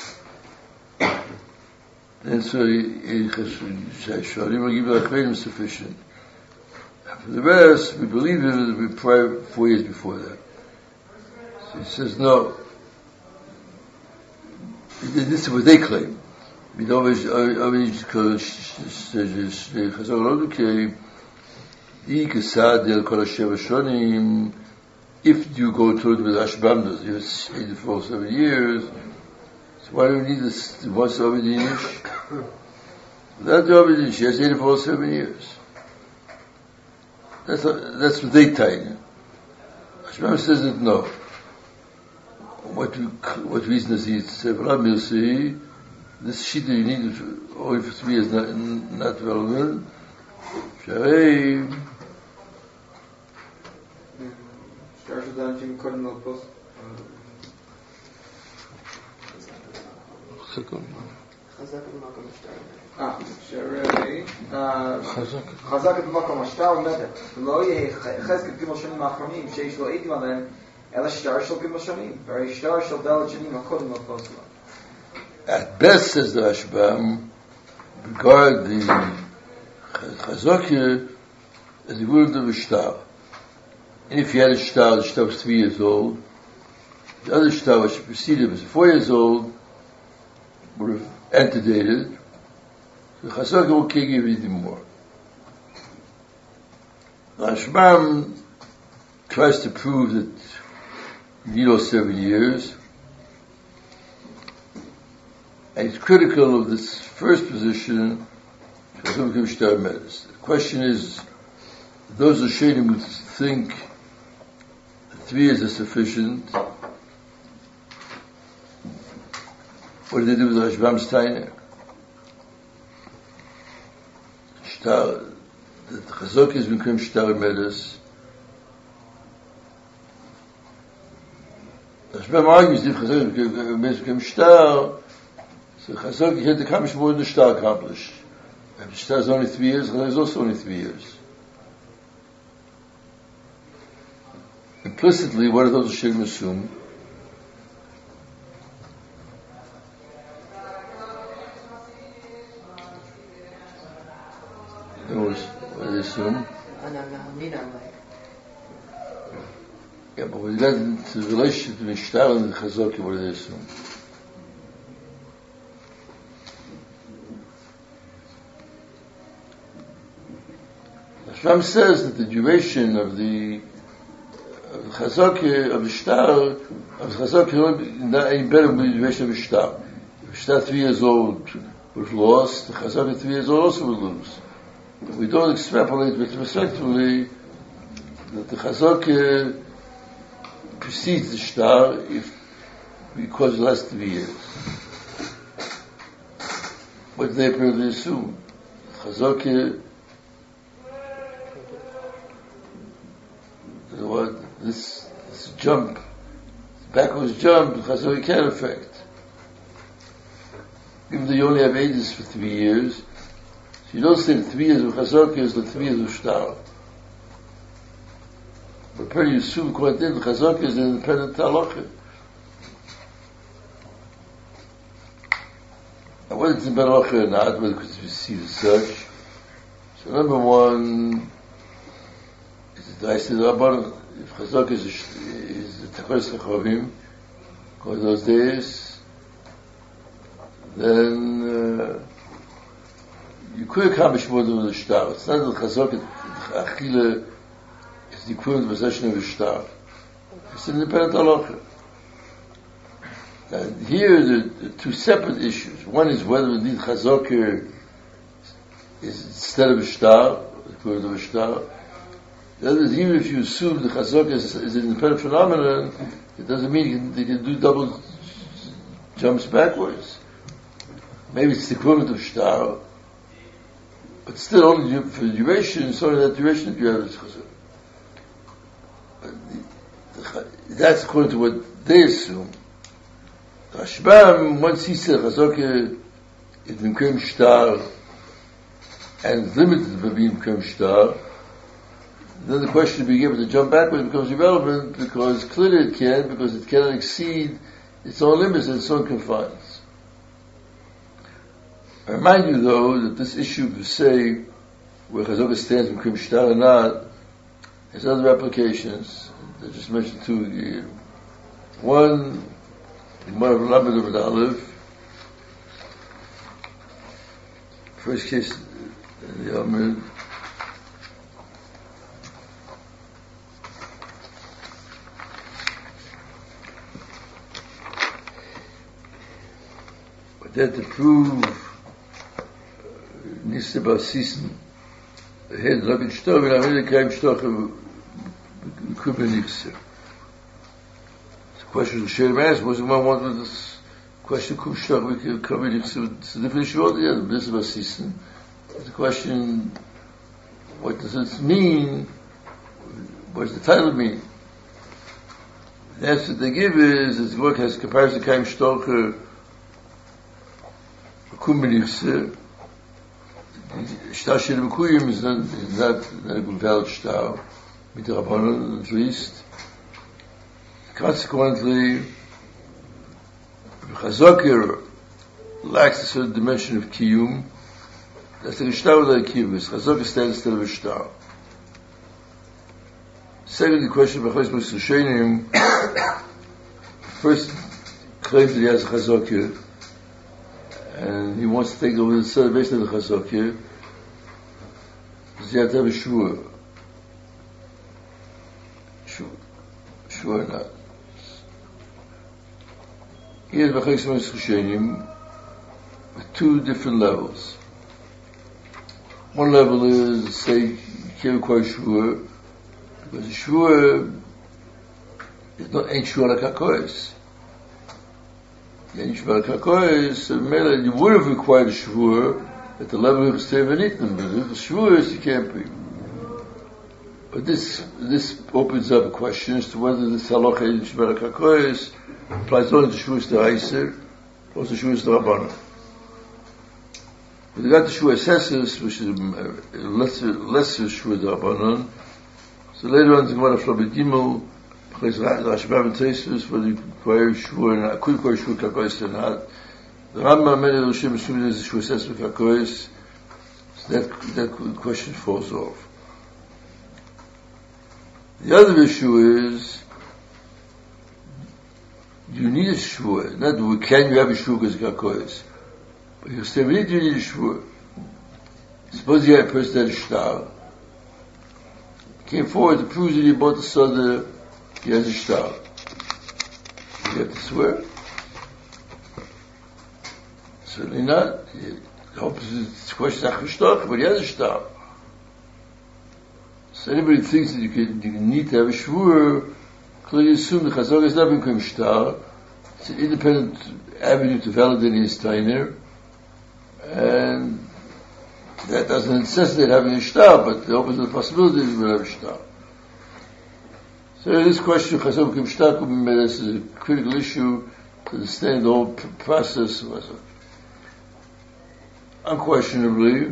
and so Sharim will give the Achreidim sufficient. For the rest, we believe it will be prior four years before that. So he says, no. This is what they claim. If you go through it with Ashbam, you say the for seven years, so why do you need this once over the Inish? Without the over the Inish, he has eighty for seven years. That's, that's what they tell you. Ashbam says that no. What, what reason does he say? Rabbi will say, this sheet that you need only for three is not, not relevant. Sharei. Star של דן שהם קודם לא פוסט. חזק במקום השטר. אה, שרי. חזק במקום השטר עומדת. ולא יהיה חזקת גימל שנים האחרונים שיש לו עדים עליהם, אלא שטר של גימל שנים. והרי שטר של דלת שנים הקודם לא פוסט. At best, says the Rashbam, regard the Chazakah as the word of a shtar. And if you had a shtar, the shtar was three years old, the other shtar which preceded was four years old, would have antedated, so the Chazakah will can't give anything more. The Rashbam tries to prove that you need all seven years, and it's critical of this first position. The question is, those Rishonim who think three years is sufficient, what do they do with the Rashbam Steiner? Shtar, the Chazakah has become Shtar Medes. The Rashbam argues if Chazakah has become Shtar, so Chazakah had to accomplish more than the Shtar accomplished. If the Shtar is only three years, Chazakah is also only three years. Implicitly, what do those Rishonim assume? What do they assume? Yeah, but with regard to the relationship between Shtar and the Chazakah, what do they assume? Rashbam says that the duration of the of the Chazakah, of the Shtar, of the Chazakah, ain't better than the duration of the Shtar. If Shtar three years old was lost, the Chazakah three years old also would lose. But we don't extrapolate retrospectively that the Chazakah precedes the Shtar if, because it lasts three years. what they apparently assume. Chazaka, what, this, this jump, backwards jump, Chazaka can affect. Even though you only have ages for three years, so you don't say the three years of Chazaka is the three years of Shtar. But apparently you assume quite in, the Chazaka is an independent halacha. And whether it's in Halacha or not, whether because we see the such. So number one, is the Daisa Rabban, if Chazak is, is the Tachos Chachavim, because those days, then uh, you could accomplish more than the Shtar. It's not that Chazak, the Achille, is the equivalent possession of a Shtar. It's an independent halacha. And here the, the two separate issues. One is whether indeed Chazaka is instead of a Shtar, equivalent of a Shtar. The other is even if you assume the Chazaka is, is an independent phenomenon, it doesn't mean you can, you can do double jumps backwards. Maybe it's the equivalent of Shtar, but still only for the duration, it's only that duration that you have as Chazaka. But the, the, that's according to what they assume. Rashbam, once he said Chazaka is Bimkem Shtar and limited by Bimkem Shtar, then the question of being able to jump backwards becomes irrelevant because clearly it can, because it cannot exceed its own limits and its own confines. I remind you though that this issue to say where Chazaka stands Bimkem Shtar or not has other applications. I just mentioned two again. One, Gemara of Lamed of Aleph. First case, the Amid. But then to prove Niste Basisen, the head Logan Shtor, and I'm really came Shtor Kubenichse. Question the Shem asked was one wanted this question Kumshach we can cover it. It's a different issue altogether. This is Basisen. The question, what does it mean? What does the title mean? The answer they give is this work has comparison Kaim Shtorcher Kumbenichse. Shtar Shel Mekuyim is not is not a valid shtar. Mit der Rabbanon at least. Consequently, Chazaka lacks a certain dimension of kiyum. That's like a shtar without a kiyum. Chazaka stands instead of a shtar. Second, the question of Chazaka Moshe Shenim first claims that he has a Chazaka, and he wants to take over the set based on the Chazaka, because he has to have a shua. Shua. Shua or not. He has B'chayis Moshe Shenim with two different levels. One level is, say, you can't require shua, because a shua is not, ain't shua like HaKoyes. Ain't shua like HaKoyes, so maybe you would have required a shua at the level of Chestei V'nitim, but if the shua is, you can't be. But this, this opens up a question as to whether this halacha in shua like HaKoyes applies only to Shuas D'Aiser or to Shuas D'Rabbanan. With regard to Shuas Hesses, which is a lesser, lesser Shuas D'Rabbanan, so later on, the Gemara of Shlomit Gimel, Rashbam and Teisus, whether you require Shua or not, could require Shua Kakois or not. The Rambam made it Roshim assuming there's a Shuas Hesses with Kakois, so that, that question falls off. The other issue is, you need a shvua. Not can you have a shvua because of Kakois. But you still need, you need a shvua. Suppose you have a person that is shtar. Came forward to prove that he bought the soda, he has a shtar. You have to swear? Certainly not. The opposite question is shtar, but he has a shtar. So anybody thinks that you can, you need to have a shvua, clearly assume the Chazaka is not becoming shtar. It's an independent avenue to validate his tainer, And that doesn't necessitate having a shtar, but it opens the possibility of having a shtar. So this question of Chazak Kim Shtar could be made as a critical issue to understand the whole process of Chazak. Unquestionably,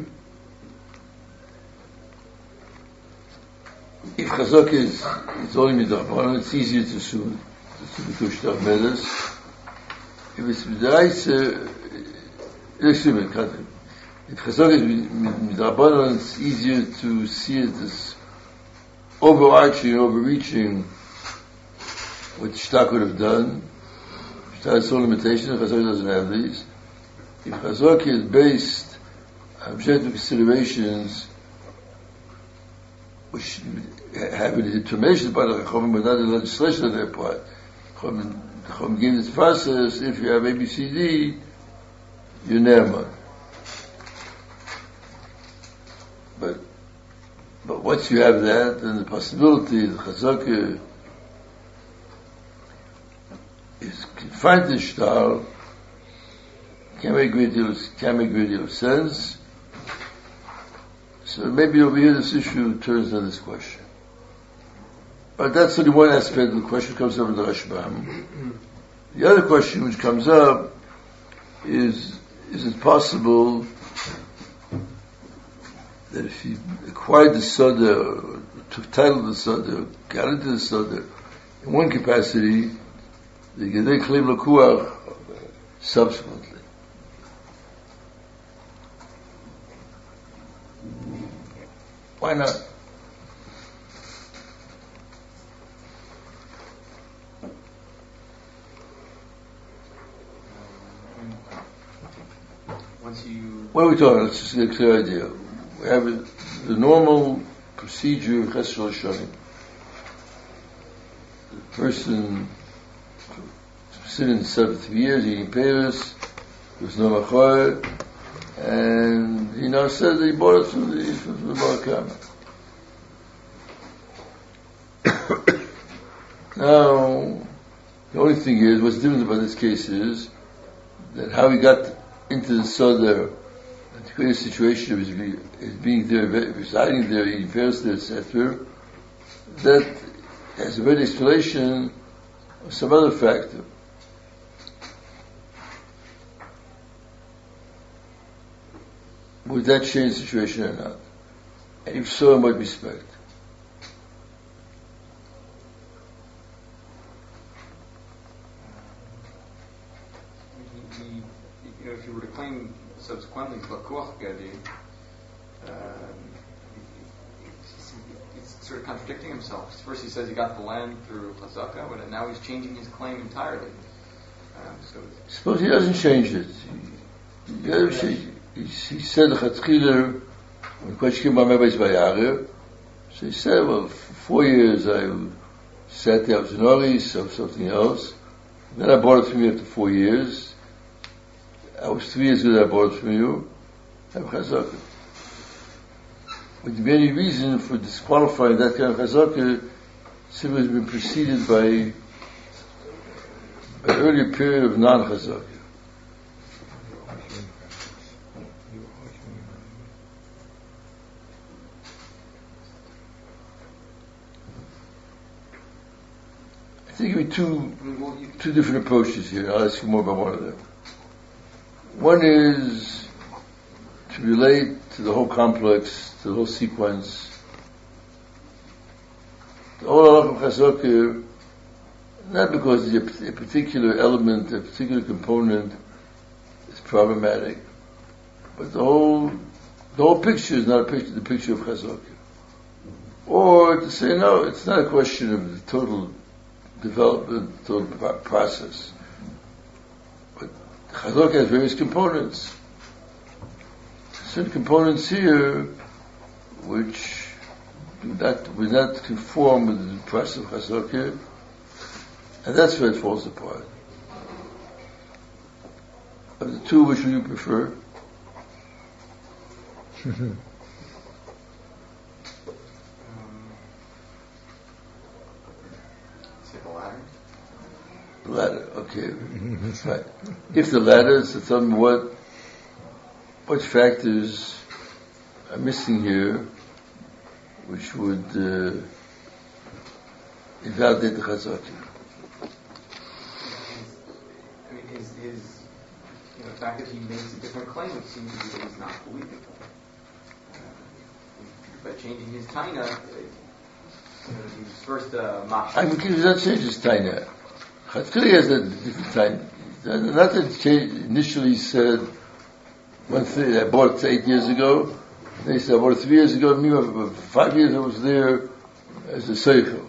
if Chazak is, it's only midrabanan, it's easier to assume to become Shtar Medes. If it's midraisa, excuse me, if Chazak is midrabanan, it's easier to see it as overarching, overreaching what Shtar could have done. Shtar has some limitations, Chazak doesn't have these. If Chazak is based on objective considerations which have a determination by the Chachamim, but not the legislation on their part, the Chachamim give this process, if you have A, B, C, D, you're Naaman. But But once you have that, then the possibility the Chazaka is confined to Shtar can make a great deal of, can make a great deal of sense. So maybe over here this issue turns on this question. But that's only one aspect of the question that comes up in the Rashbam. The other question which comes up is, is it possible that if you acquired the Soda, took title of the Soda, got into the Soda, in one capacity, you get a Klim Lakuach subsequently. Why not? Once you... What are we talking about? Let's just get a clear idea. We have a, the normal procedure of Chesed Hashanim. The person sitting in seventh years, eating Paris, there's no Machor, and he now says that he bought it from the, from the Barakam. Now, the only thing is, what's different about this case is that how he got into the Soda, to create a situation of his, be, his being there, residing there, eating Paris there, et cetera, that has a better explanation of some other factor. Would that change the situation or not? And if so, in what respect? You know, if you were to claim subsequently Lakuach Gadi, um, it's, it's sort of contradicting himself. First he says he got the land through Chazaka, but now he's changing his claim entirely. Um, so Suppose he doesn't change it. He, he, he, he said the Chatzchiler, when the question came about Mebeis Bayarev, so he said, well, for four years I sat there, I was in Oris, I was something else. Then I bought it from you after four years. I was three years ago that I bought it from you. I have Chazaka. Would there be any reason for disqualifying that kind of Chazaka simply has been preceded by an earlier period of non-Chazaka? I think there are two, two different approaches here. I'll ask you more about one of them. One is to relate to the whole complex, to the whole sequence. The whole halach of Chazaka, not because a particular element, a particular component is problematic, but the whole, the whole picture is not a picture, the picture of Chazaka. Or to say, no, it's not a question of the total development, total process. Chazaka has various components. Certain components here which do not, will not conform with the process of Chazaka, and that's where it falls apart. Of the two, which would you prefer? um, say the latter. The latter, okay. That's right. If the latter is somewhat what factors are missing here which would uh, invalidate the Chazaka? I mean, his, his you know, the fact that he makes a different claim would seem to be that he's not believing. Uh, by changing his taina, uh, you know, he was first uh, mach. I mean, he does not change his taina. Chatzkili has a different taina. Not that he initially said one thing, I bought it eight years ago. They said I bought it three years ago. Me, five years I was there as a seichel.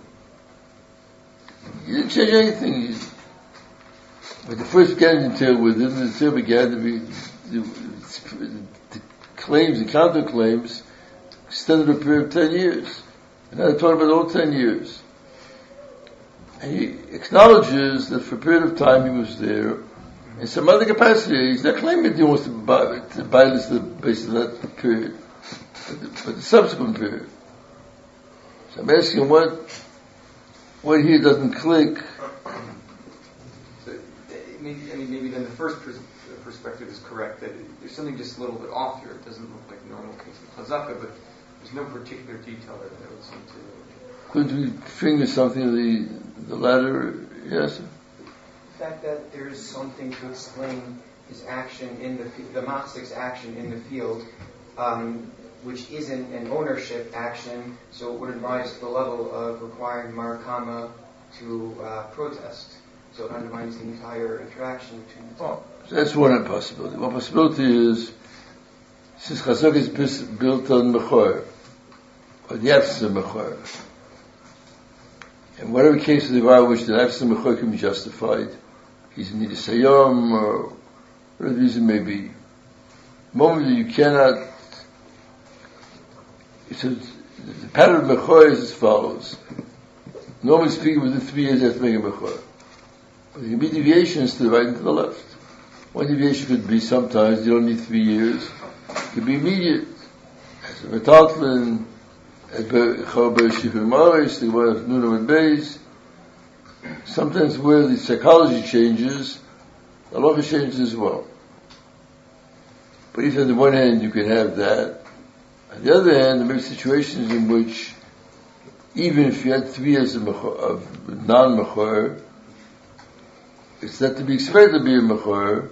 He didn't change anything. He, but the first began until with him, the until began to be the, the claims, the counterclaims, extended a period of ten years. And I talked about all ten years. And he acknowledges that for a period of time he was there in some other capacity. He's not claiming that he wants to buy, to buy this based on that period, but the, but the subsequent period. So I'm asking what, what here doesn't click. So, maybe, I mean, maybe then the first pers- perspective is correct, that it, there's something just a little bit off here. It doesn't look like the normal case of Chazaka, but there's no particular detail that I would seem to... Could we finger something of the, the latter? Yes? The fact that there is something to explain his action in the the machzik's action in the field, um, which isn't an ownership action, so it wouldn't rise to the level of requiring Marakama to uh, protest. So it undermines the entire interaction between the two. Oh, so that's one possibility. One possibility is, since Chazaka is built on Mechor, or the absence of Mechor, in whatever case there are which the absence of Mechor can be justified, he's in need of Sayom, or whatever the reason may be. The moment that you cannot, it says, the pattern of Mechor is as follows. Normally speaking, within three years you have to make a Mechor. But there can be deviations to the right and to the left. One deviation could be sometimes you don't need three years. It could be immediate. As a Metaltlin, as Be'chober Shifim Maris, the one of Nunam and Beis. Sometimes where the psychology changes, the halacha changes as well. But if on the one hand you can have that, on the other hand, there may be situations in which even if you had three years of, of non-mechor, it's not to be expected to be a mechor.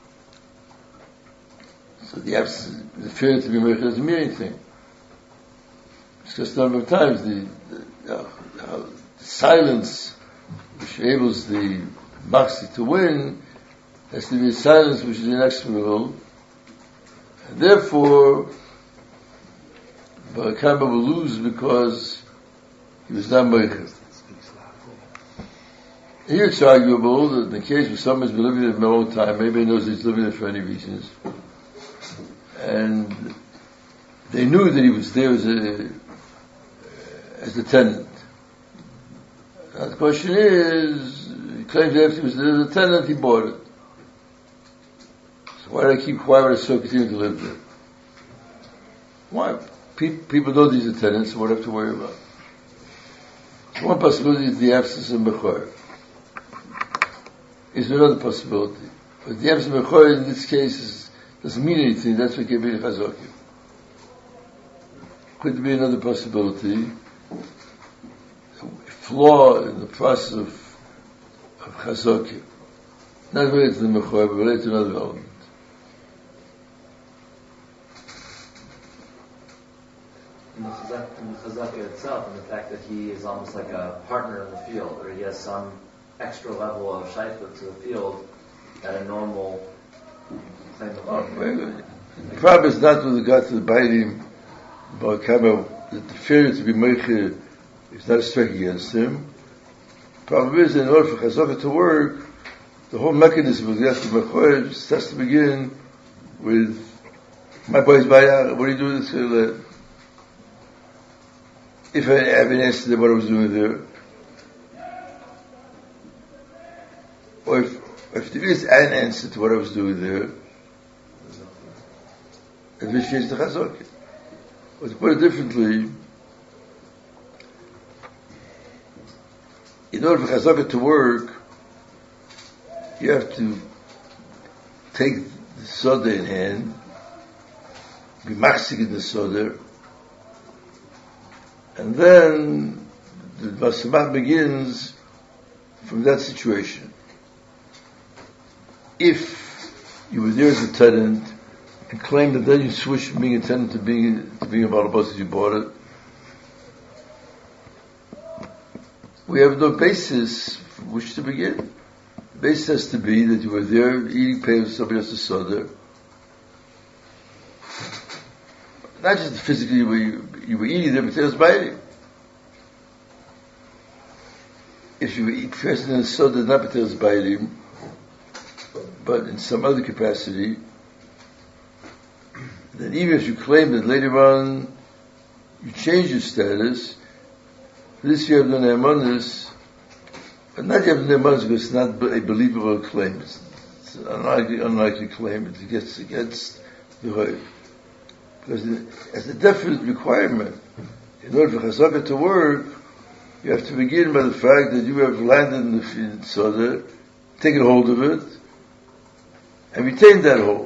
So the absence, the failure to be mechor doesn't mean anything. It's just a number of times the, the, uh, uh, the silence which enables the machzik to win has to be a silence which is inexplicable, and therefore Barakama will lose because he was not meicher. Here it's arguable that in the case where someone's been living there for a long time, maybe he knows he's living there for any reasons, and they knew that he was there as a as a tenant. Now the question is, he claims that if he was there as a tenant, he bought it. So why do I keep quiet and still continue to live there? Why? Pe- people know these are tenants, so what do I have to worry about? So one possibility is the absence of mechor. Is another possibility. But the absence of mechor in this case is, doesn't mean anything, that's what Kebir Chazaka. Could be another possibility, a flaw in the process of, of Chazaka. Not related to the mechor, but related to another element. In the Chazaka itself, and the fact that he is almost like a partner in the field, or he has some extra level of shaykhut to the field that a normal claim of oh, very good. The problem is not with regard to the Baidim, but the failure to be meicher is not a strike against him. The problem is, in order for Chazaka to work, the whole mechanism of the Yasser Mechor just has to begin with my boy's bayah. What do you do with this? If I haven't asked them what I was doing there, or if, if there is an answer to what I was doing there, it will change the Chazaka. But to put it differently, in order for Chazaka to work, you have to take the Soda in hand be machzik in the soder, and then the Basamach begins from that situation. If you were there as a tenant and claim that then you switched from being a tenant to being to being a balabas as you bought it, we have no basis from which to begin. The basis has to be that you were there eating pay with somebody else's soder. Not just physically you were, you were eating there, but there was biting. If you were eating present in the soder, not but there was biting, but in some other capacity, then even if you claim that later on you change your status, this you have the ne'emanis, but not you have the ne'emanis because it's not a believable claim. It's, it's an unlikely, unlikely claim. It gets against the way. Because as a definite requirement, in order for chazaka to work, you have to begin by the fact that you have landed in the soder, taken hold of it, and retain that hold.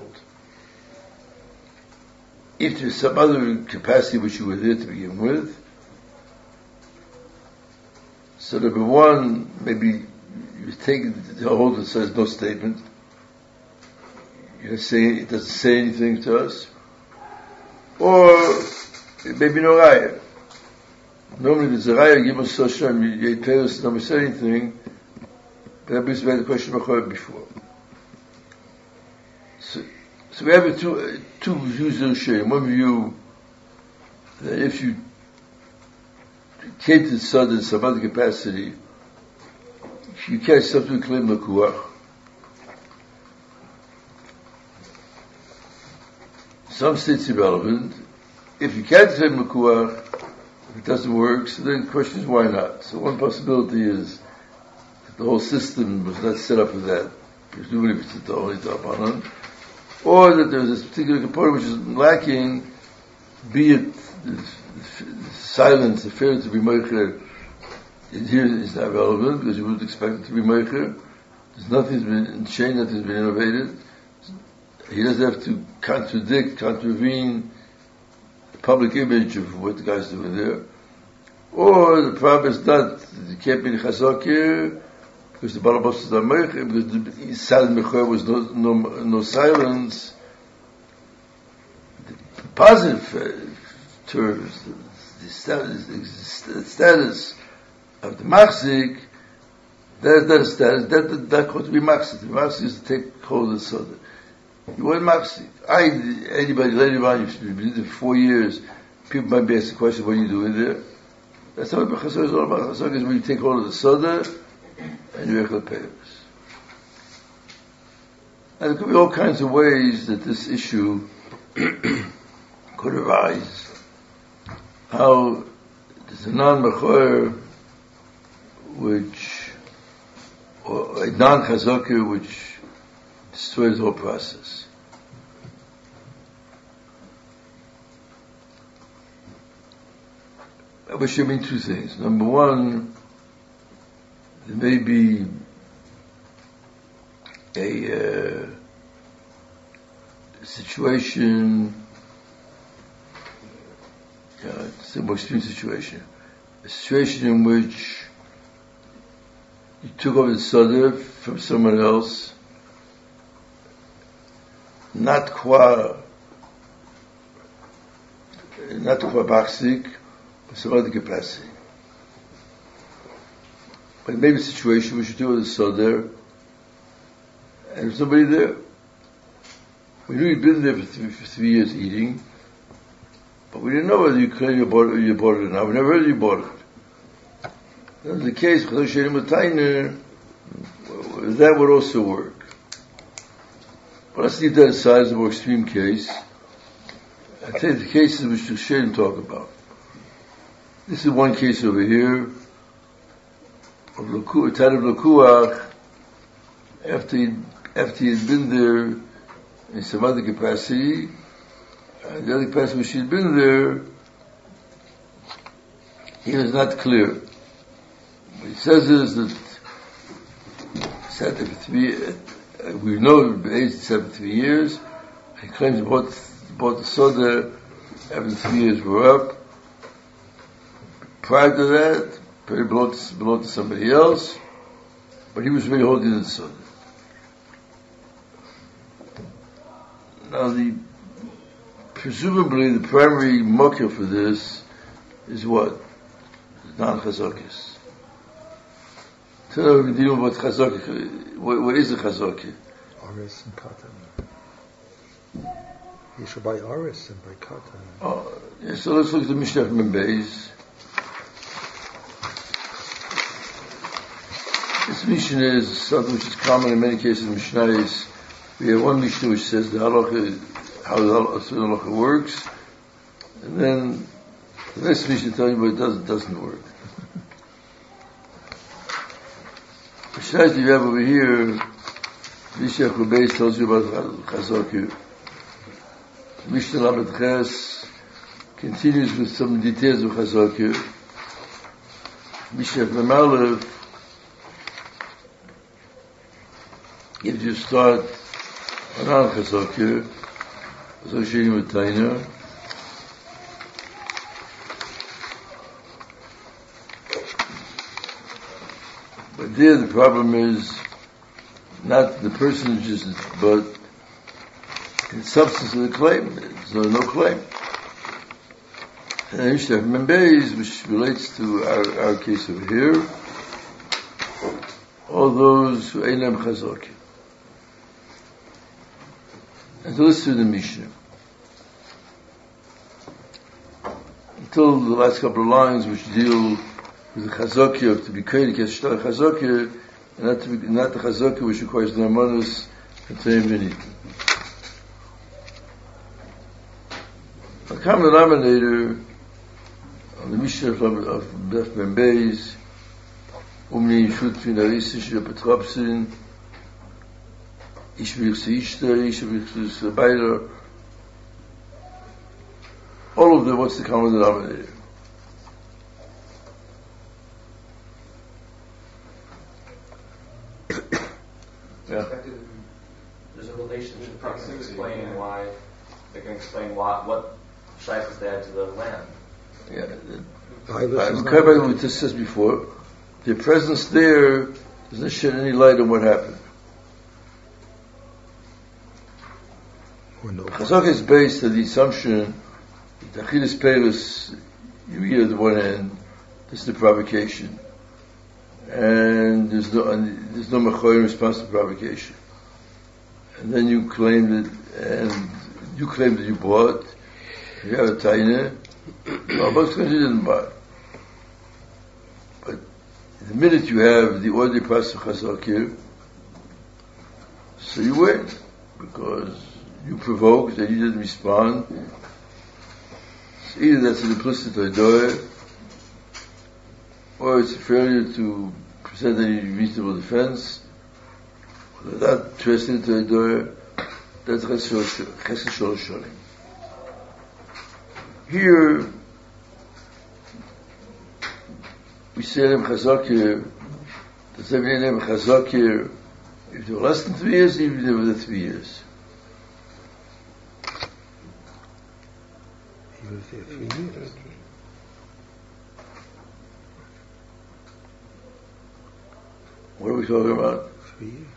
If there's some other capacity which you were there to begin with, so number one, maybe you take the hold that says no statement, you say it doesn't say anything to us, or maybe no raya. Normally, if it's a raya, give us Hashem, you tell us, never say anything, but that brings back the question before. So, so we have two, two views of Shem. One view, that if you came to the sun in some other capacity, you can't substitute claim l'kuach. Some states irrelevant. If you can't claim l'kuach, if it doesn't work, so then the question is why not? So one possibility is that the whole system was not set up for that. Presumably it's the only top on it. Or that there's this particular component which is lacking, be it the, the silence, the failure to be meicher, here is not relevant because you wouldn't expect it to be meicher. There's nothing's been changed, nothing's been innovated. He doesn't have to contradict, contravene the public image of what the guy's doing there. Or the problem is not, it can't be the chazak here, because the balabas is not meicher, because the silent meicher was no, no, no silence. The positive uh, terms, the, the, status, the status of the machzik, that, that is status, that, that, that could be machzik. The machzik is to take hold of the soda. You weren't machzik. I, anybody later on, you've been there for four years, people might be asking the question, what are you doing there? That's not what chazak is all about. Chazak is when you take hold of the soda, and you echel payers. And there could be all kinds of ways that this issue could arise. How there's a non-mechoyer which, or a non-chazaker which destroys the whole process. I wish I mean two things. Number one, there may be a uh, situation, uh, it's a more extreme situation, a situation in which you took over the soder from someone else, not qua, not qua baksik, but some other capacity. But maybe a situation we should do with the soder, and there's somebody there. We knew you'd been there for three, for three years eating, but we didn't know whether you claimed you bought it, you bought it or not. We never heard you bought it. That was the case, that would also work. But let's leave that aside as a more extreme case. I take the cases which the Shem talk about. This is one case over here of Laku, Tad of Lakuach, after he after he had been there in some other capacity, and the other capacity which he had been there, he was not clear. What he says is that he sat there for three, uh, we know the age of seventy-three years, he claims he bought, bought the soda after the three years were up. Prior to that, he belonged to, belonged to somebody else, but he was really holding the soda. Now, the presumably the primary mocker for this is what? Non-chazokis. So we deal with chazokis. What, what is a chazokis? Aris and katan. You should buy aris and buy katan. Oh, yeah, so let's look at the Mishnah of Membeis. This Mishnah is something which is common in many cases in Mishnahs. We have one Mishnah which says the halacha, how the halacha works, and then the next Mishnah tells you what it does, it doesn't work. Mishnah you have over here, Mishnah Membeis tells you about Chazakir. Mishnah Lamed Ches continues with some details of Chazakir. Mishnah Memalev gives you a start on Al Chazakir, associating with Taina. But there the problem is not the personages, but the substance of the claim. There's no, no claim. And Mishnah Membeis, which relates to our, our case over here, all those who Einam Chazakir. And so let's do the Mishnah. Until the last couple of lines which deal with the Chazakir, to be created as Shtar Chazakir, and not, to be, not the Chazakir which requires the Namanos and Tayim Benit. A common denominator on the Mishnah of Daf Membeis, Umni Yishut Finarisi Shir Petrapsin, Ishvich Ishta, Ishvich Baila, all of them, what's the common denominator? Yeah. There's a relationship. They can explain why. They can explain why, what shaykhs they had to the land. Yeah. I'm covering what this says before. Their presence there doesn't shed any light on what happened. Chazak is based on the assumption that Achilas Peres, you eat at the one end, this is the provocation. And there's no, and there's no Mechorim response to provocation. And then you claim that, and you claim that you bought, you have a taina, well, most countries didn't buy. But the minute you have the ordinary process of Chazakir, so you win, because you provoked and you didn't respond. So either that's an implicit idea, or it's a failure to present any reasonable defense, without trusting to idea, that's Chesed Shalosh Shanim. Here, we say them Chazakir, does that mean them Chazakir if they were less than three years, even if they were the three years? Even if they're three years. What are we talking about? Three years.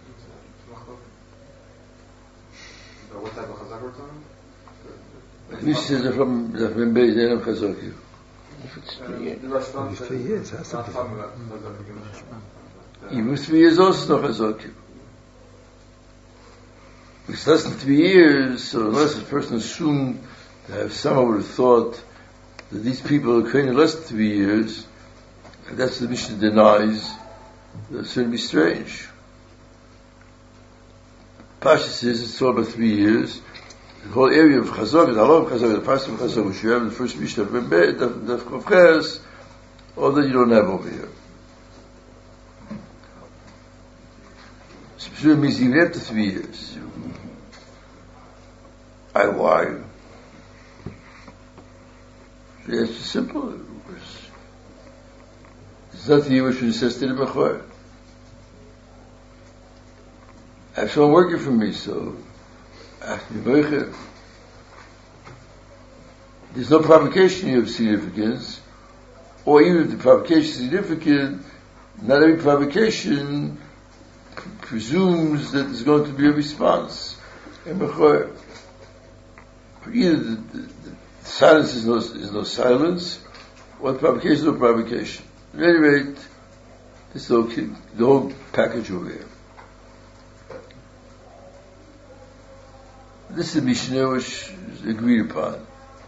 What type of chazak we're talking? This is from the Membeis Einam Chazakir. If it's three years. The restaurant Maybe three years, has to not be. talking about chazak. Even three years also no Chazakir. It's less than three years, so unless a person assumed that someone would have thought that these people are kind less than three years, and that's the Mishnah denies, that's going to be strange. Pasha says it's all about three years. The whole area of Chazak, the halach of Chazak, the pasuk of Chazak, which you have in the first Mishnah of Membeis, the Chav Ches, all that you don't have over here. So it means even after three years. I why? It's simple. It's not the Jewish who says to the Mechor. I have someone working for me, so I have to be Meicher. there's no provocation of significance, or even if the provocation is significant, not every provocation presumes that there's going to be a response. Either the, the, the silence is no, is no silence, or the provocation is no provocation. At any rate, this is the whole, the whole package over here. This is the Mishnah which is agreed upon.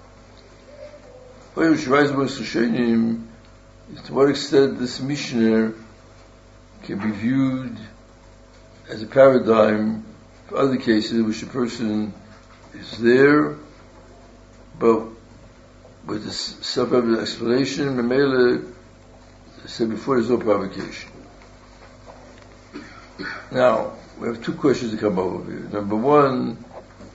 Is to what extent this Mishnah can be viewed as a paradigm for other cases in which a person is there, but with a self-evident explanation, Mamela, as I said before, there's no provocation. Now, we have two questions to come up over here. Number one,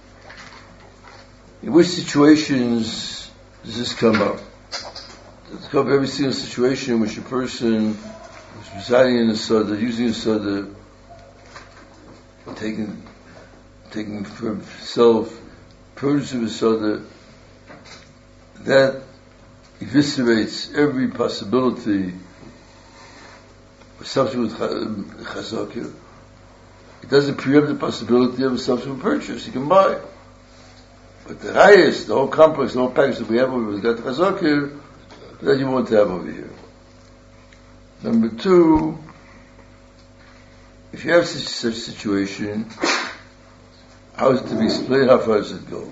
in which situations does this come up? Does it come up every single situation in which a person who's residing in a Sada, using a Sada, taking, taking for himself produce of a Sada, that eviscerates every possibility of subsequent chazakah. It doesn't preempt the possibility of a subsequent purchase. You can buy. But the highest, the whole complex, the whole package that we have over here, the chazakah, that you want to have over here. Number two, if you have such, such a situation, how is it to be explained? How far does it go?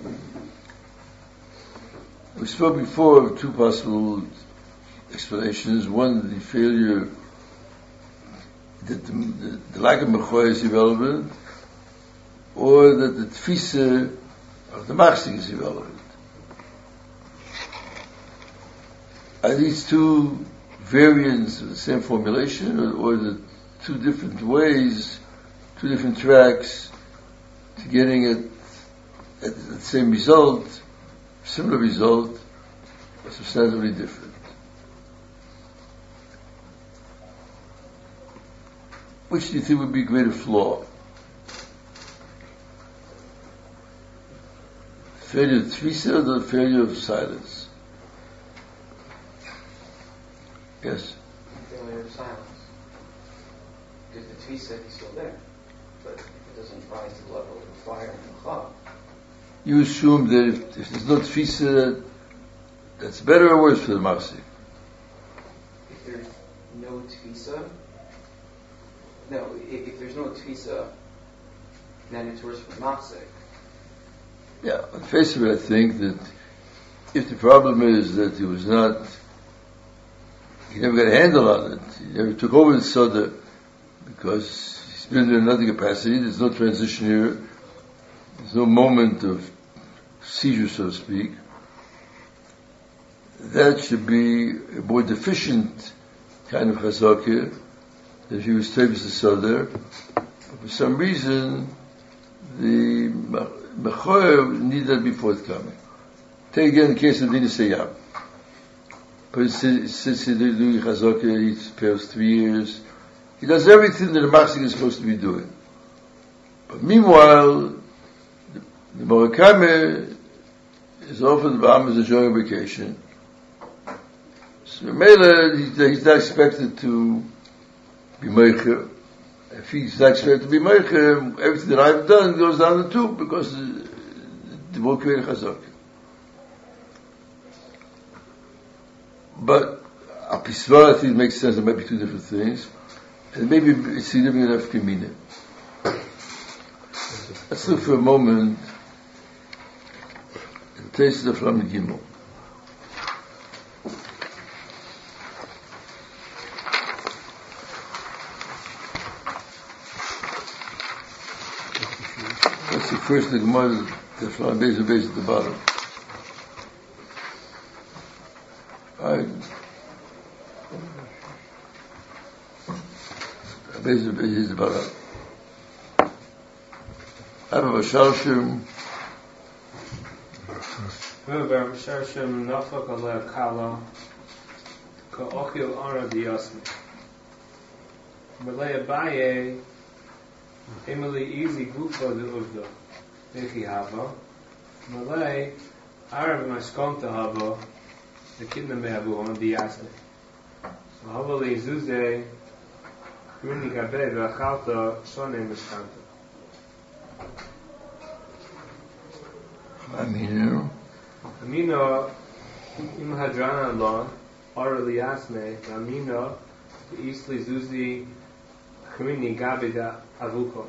We spoke before of two possible explanations. One, the failure, that the, the, the lack of mechoy is irrelevant, or that the tfisa of the machzik is irrelevant. Are these two variants of the same formulation, or, or the two different ways, two different tracks to getting it at the same result, similar result, but substantially different? Which do you think would be a greater flaw? Failure of tfisa or the failure of silence? Yes? Failure of silence. Because the tfisa is still there, but it doesn't rise to the level of the fire and the chab. You assume that if, if there's no tfisa, that's better or worse for the machzik? If there's no tfisa, no, if, if there's no tfisa, then it's worse for the machzik. Yeah, on the face of it, I think that if the problem is that he was not, he never got a handle on it, he never took over the Sada, because he's been in another capacity, there's no transition here, there's no moment of seizure, so to speak, that should be a more deficient kind of chazakah than if he was Tevis the Sada. For some reason, the mechoy need that be forthcoming. Take again the case of Dina Sayyam. But since he's doing chazakah, he prepares three years. He does everything that a machzik is supposed to be doing. But meanwhile, the, the Morakame is offered the Ba'am as enjoying a vacation. So Mela, he's, he's not expected to be meicher. If he's not expected to be meicher, everything that I've done goes down the tube because the, the will create a chazakah. But a pisvara, I think it makes sense. There might be two different things, and maybe it's significant enough kamina. Let's look for a moment at the taste of Lamed Gimel. That's the first the Gemara, the Lamed base of base at the bottom. I base of base at the bottom. Abba Basharshim. Abba Basharshim nafak aleh kala ka'ochil ara diyasmi. Malay Abaye Emily easy gufa de uvda. Echi hava. Malay Arab Mashkonta Hava, the Kidna Mehabu on the Yasne. So Hava Le Zuze, Kruni Gabe, Vachalta, Shone Mashkanta. Aminu. Amino, Im Hadrana Allah, Ara Liasne, Amino, the Isli Zuzi, Kruni Gabe da Avuko.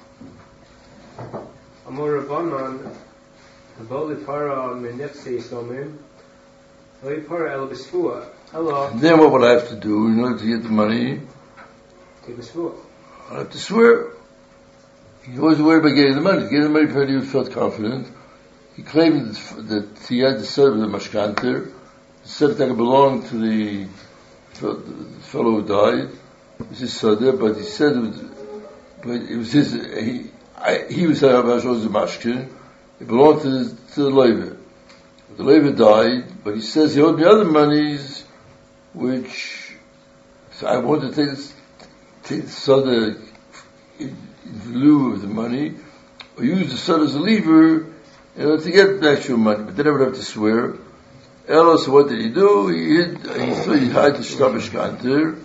Amor Rabbanon, Boli para menefse somim, Boli para el b'shvua. Hello. And then what would I have to do in order to get the money? Take b'shvua. I have to swear. He always worried about getting the money. Getting the money, apparently he felt confident. He claimed that he had the set of the mashkanter. The set that belonged to the fellow who died. It was his sadeh, but he said it was, but it was his, he, I, he was a mashkin. It belonged to the, to the Levi. The Levi died, but he says he owed me other monies, which, so I want to take this, take the Sada in, in lieu of the money, or use the Sada as a lever, in order to get the actual money, but they never have to swear. Else, what did he do? He hid, he thought he hid the Shtabish Kanter.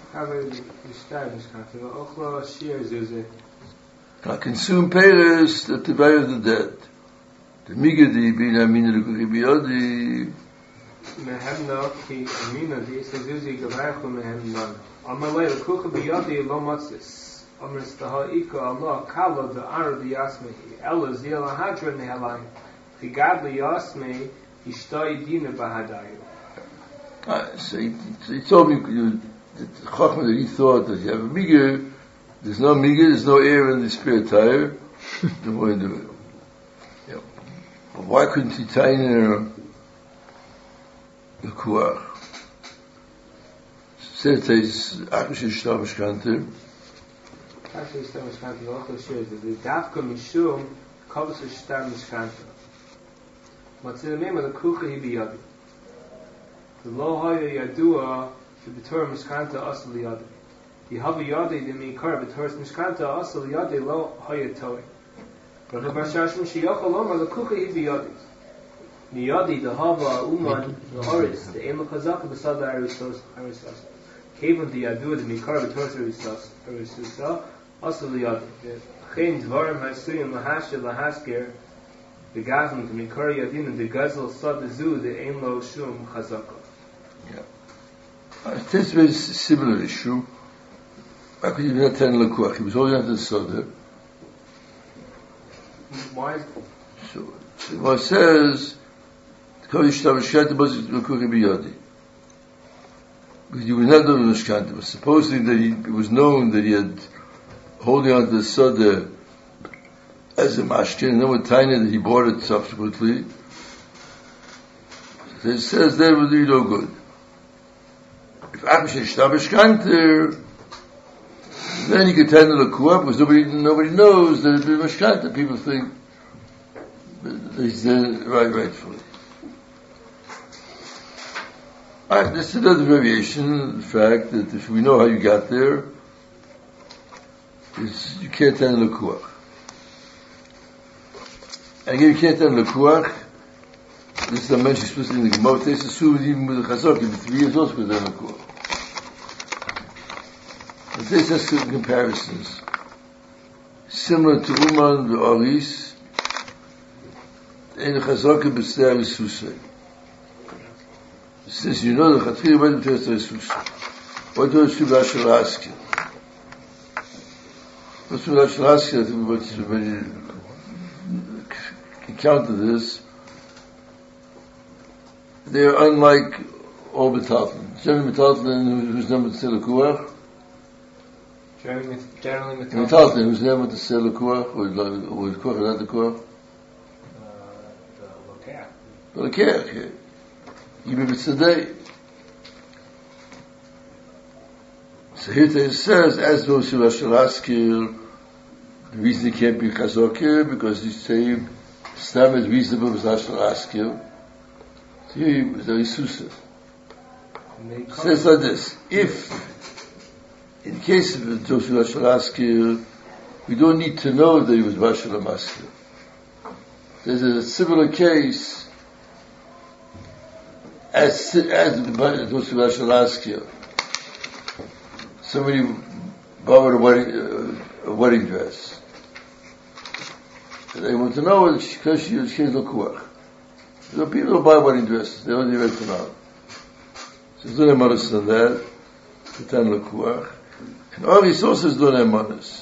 I consume payers that the value of the dead. The migadi bin amina l'kuchibiyadi. Mehemna ki amina di isazuzi gavarchu mehemna. Amalei l'kuchibiyadi lo matzis. Amr staha ika Allah kala the ara di yasmehi. Ella zila hadra nehalai. Ki gadli yasmehi ishtai dina bahadayu. So he, so he told me you, that the Chachma that he thought that you have a migger, there's no migger, there's no air in the spare tire. The way to do it. Why couldn't he tie in the kuach? Says it's actually shtabish kanter. Actually, shtabish kanter also shows that the dafka mishum covers shtabish kanter. What's in the name of the kucha hibiyadi? The lo haya yadua the b'tor mishkanta asal yadi. The havi yadi the mikar b'tor mishkanta asal yadi lo haya toi. But the Barshash Mashiach Alomar, the Kucha Hibiyadi. Niyadi, the Hava, Uman, the Horitz, the Ema Chazaka, the Sada Aristos, Aristos. Kevin, the Yadu, the Mikar, the Torsa Aristos, Aristos, also the Yadi. The Chaim, Dvarim, Hasuyim, Lahashir, Lahaskir, the Gazan, the Mikar Yadin, and the Gazel, Sada Zu, the Ein Lo Shum, Chazaka. Yeah. Uh, this is a very similar issue. Why could you not tell Lakuach? He was holding on to the Sada. Why is so, so what it says because you was he was not doing Mishkanta, but supposing that he, it was known that he had holding on to the Sada as a mashkin, and then with Taina that he bought it subsequently. So it says that would do no good. If Abish Shtabishkanter, then you can tell the Lakua, because nobody, nobody knows that it's been Mashkanta. People think that he's there right, rightfully. Alright, this is another variation, the fact that if we know how you got there, is you can't tell the Lakua. And again, you can't tell the Lakua. This is a mention explicitly in the Gemara. This is assumed even with the Chazak, in three years also with the Lakua. But this has certain comparisons. Similar to Uman, the Aris, and the Chazaka B'Sei Arisusay. Since you know the Chatchil, why do you tell Arisusay? What do you Rashi ask you? What's the Rashi ask you? I think what you already encountered this. They are unlike all B'Talton. Generally B'Talton, who's numbered Tzil Kuach, Generally, generally Metalton, who's never to sell a kuach, or the kuach, or not the kuach? The Lekech, yeah. Even if it's today. So here it says, as those who are Shalaskir, the reason he can't be Chazokir, because he's saying, Stam is reasonable, was not Shalaskir. So here he was very Susa. It says like this, if in the case of Joshua Shalaskir, we don't need to know that he was Bashar Maskir. There's a similar case as, as, those who shall ask you, somebody borrowed a wedding, uh, a wedding dress. And they want to know because she was Keiz L'Kuach. There are people who buy wedding dresses, they don't even know. So don't have understand that. Keiz L'Kuach. And Aris also is don't have manas.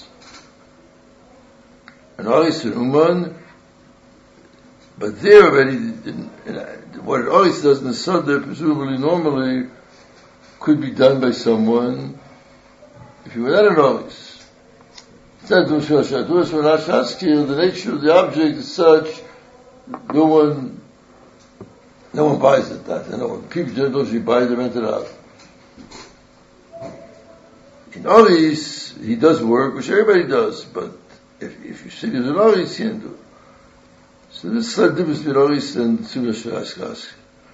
And Aris and Uman, but there already, in, in, what Aris does in the Sadr, presumably normally, could be done by someone, if you were not an Aris. It's not Dush Hashat. Dush Hashat, the nature of the object is such, no one, no one buys it. That, no one, people don't usually buy it, they rent it out. In Aris, he does work, which everybody does, but if, if you say there's an Aris, he can't do it. So this is the difference between Aris and Tzuvah Shashkas.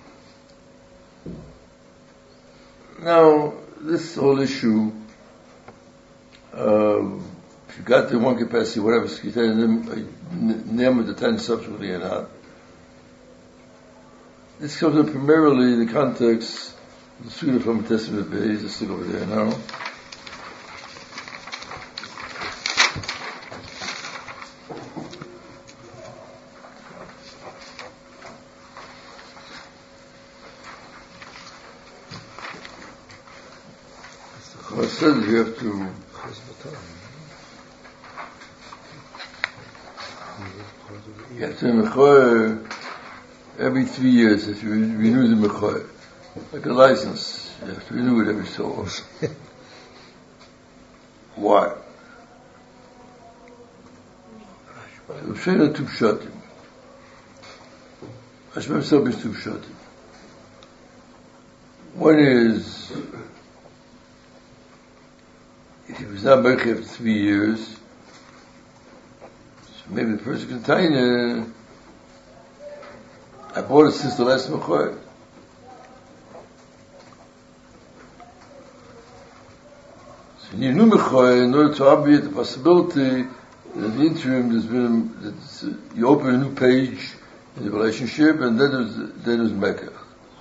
Now, this whole issue, uh, if you got the one capacity, whatever, you tell them, name of the ten subsequently or not. This comes up primarily in the context of the Suda from Testament Bay, just stick over there now. I said you have to you have to mechoyer every three years if you renew the mechoyer. Like a license. You have to renew it every so often. Why? So Shena two pshatim. Hashem himself is two pshatim. One is if he was not Merkei for three years, so maybe the person can tell you, I bought it since the last Mechoyer. So in your new Mechoyer, in order to obviate the possibility that in the interim there's been, that uh, you open a new page in the relationship, and then there's, then there's Mekach.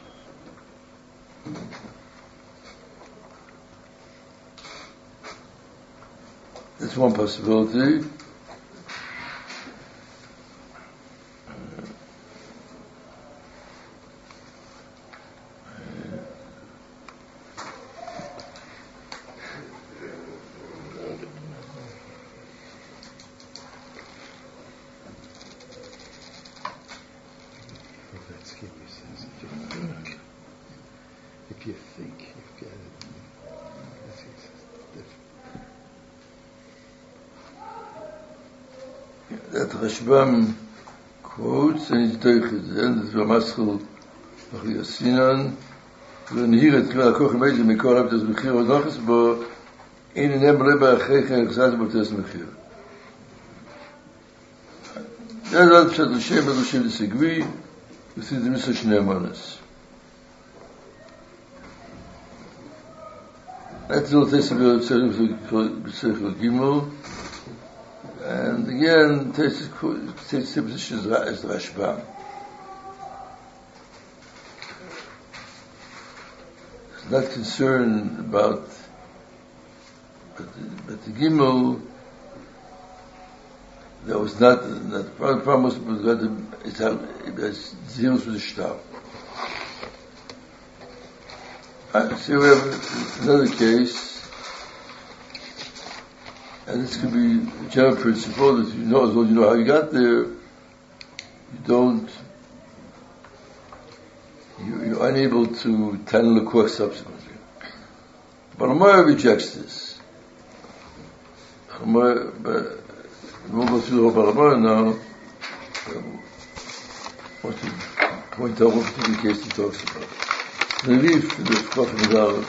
That's one possibility. If you think you've got it, that Rashbam quotes and he's doiches, and it's Ramaschel of Yasinan, when here it's Kla Koch Meijim Mikor Abdes Mechir or Nachas Bo in an Emreba Achecha Echzaz Botes Mechir. That's not Pshat L'Shem, but L'Shem disagree with the Mitzvah Shnei Amanas. That's the Tesla B'Seichel Gimel. And again, takes the position as the Rashbam. It's not concerned about, but the, but the Gimel, that was not, not the problem was, was that it's how, it has zeros with the shtar. I see we have another case, and this could be a general principle that you know as well as you know how you got there, you don't, you, you're unable to tell the course subsequently. But Amar rejects this. Amar, but we won't go through the whole Amar now. I want to point out one particular case he talks about. The leaf, the Chacham Medal.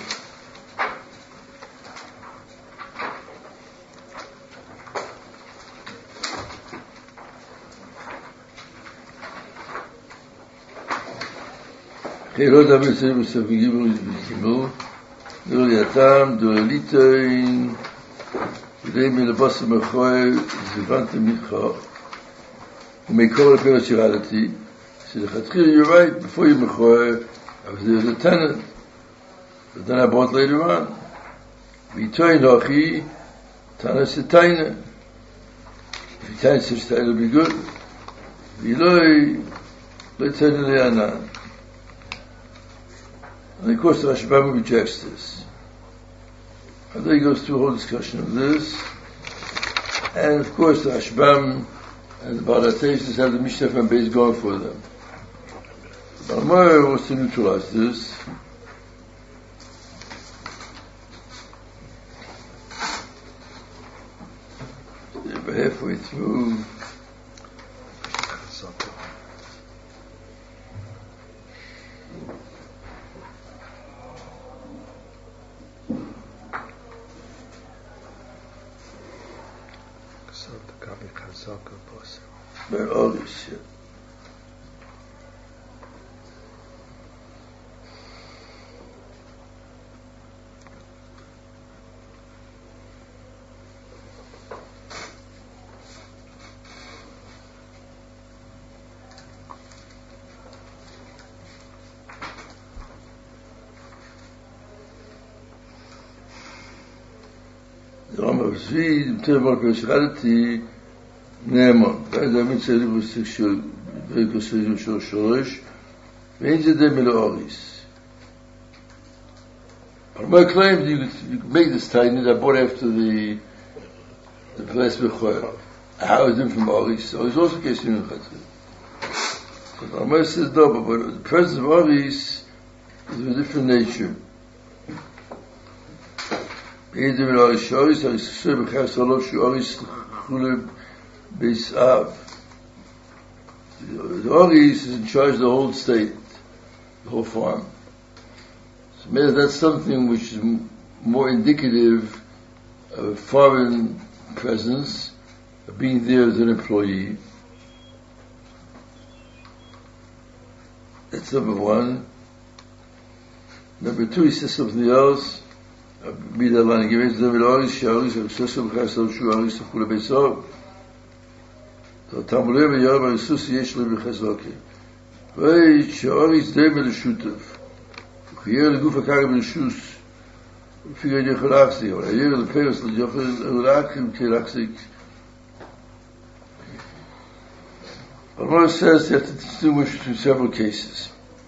Chirot Abisay B'Sef Gimel B'Gimel Dur Yatam Dur Elitein Yidei Milabasa Mechoy Zivante Micha Umekor Lepera Shiralati. So the Chatchir, you're right, before you Mechoy If there's a tenant, but then I bought later on. V'toy nochi, tanas taina. If you tell such that it'll be good. V'loi, let's say the anan. And of course, the Rashbam rejects this. And then he goes through a whole discussion of this. And of course, the Rashbam and the Balateshes have the Mishnah from base going for them. But Amar wants to neutralize this. We're halfway through. Where all this shit. The Rambam was read in terms of personality. נאמן, ואז האמין צריך בסך של בקוסרים של שורש, ואין זה די מלאוריס. On my claim, you could, you could make this tiny that I bought after the the place before. How is it from Oris? So it's also case in Chatzir. So the Rambam says no, but the presence of Oris is of a different nature. Ein ze mla'oris Oris, Oris Yisrael b'chas Olov shu Oris chule Beis Av. The Oris is in charge of the whole state, the whole farm. So maybe that's something which is m- more indicative of a foreign presence, of being there as an employee. That's number one. Number two, he says something else. Be the line given to the Oris, Shaoris, Obsessive Chassav Shu Oris, Chule Beis Av. תמולה וירב הריסוס יש לו בחזוקי ואי שאוריס די מלשותף וחייר לגוף הקרב מלשוס ופיגר יכול להחזיק אבל הייר לפרס יכול להחזיק כלהחזיק Ramah says you have to distinguish between several cases.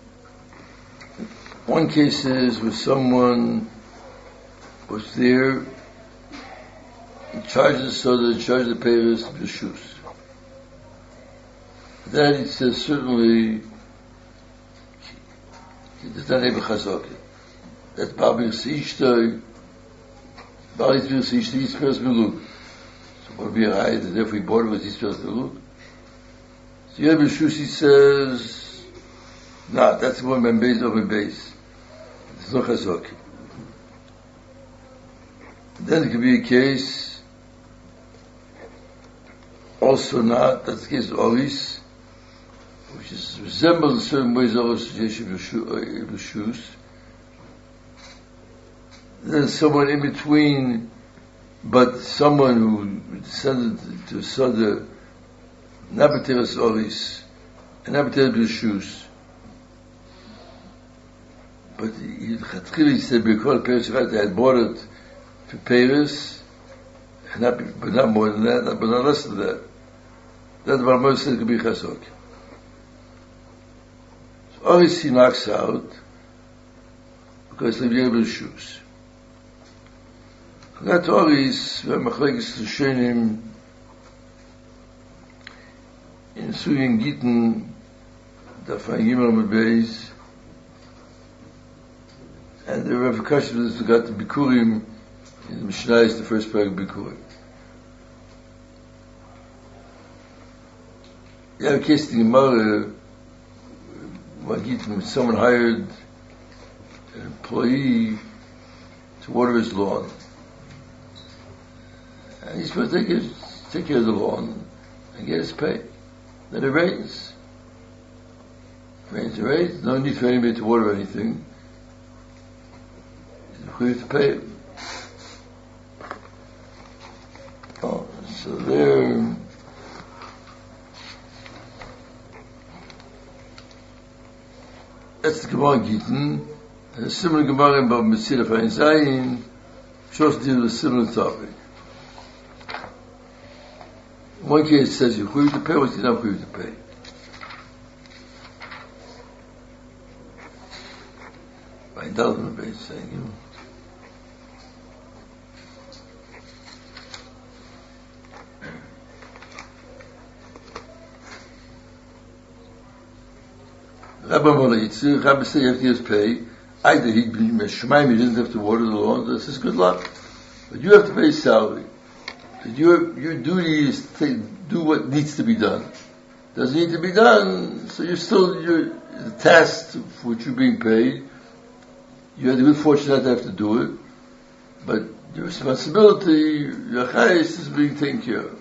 One case is where someone was there in charge of the soda, in charge of the payers, the shoes. Then it says certainly he does not have a chazaka. That's Babir Sishtai, Babir Sishtai, he's first Miluk. So what would be a high that therefore he bought it was his first Miluk? So Yeh B'Shus, he says, nah, that's the one Ben Beis over base. There's no chazaka. Then it could be a case, also not, that's the case of Oris, which is resembles in certain ways of association with shoes. Then someone in between, but someone who descended to Sada, Nabateras Oris, and Nabateras shoes. But he Chatchili said, because Paris they had bought it for Paris, and not, but not more than that, but not less than that. That's what Rambam said could be Chazok. Oris he knocks out because they have the shoes. That Oris, when Machlekes Rishonim in Suyin Gittin, the Fayimel Mebeis, and the Rav Kashvus got the Bikurim in the Mishnah is the first part of Bikurim. You have a case in the Gemara. Someone hired an employee to water his lawn. And he's supposed to take, his, take care of the lawn and get his pay. Then it rains. It rains, it rains. No need for anybody to water anything. We have to pay him. Oh, so there. that's the Gemara Gittin. A similar Gemara in Bava Metzia Fain Zayin shows deal with a similar topic. In one case it says you're required to pay, one case you're not required to pay. By Dalton Bay saying, you know. Rabbi Mola Yitzir, Rabbi said you have to just pay. Either he'd be Shemaim, you didn't have to water the lawn, that's his good luck. But you have to pay his salary. But your, your duty is to do what needs to be done. Doesn't need to be done, so you're still, you're, the task for which you're being paid, you had the good fortune not to have to do it, but your responsibility, your chayes is being taken care of.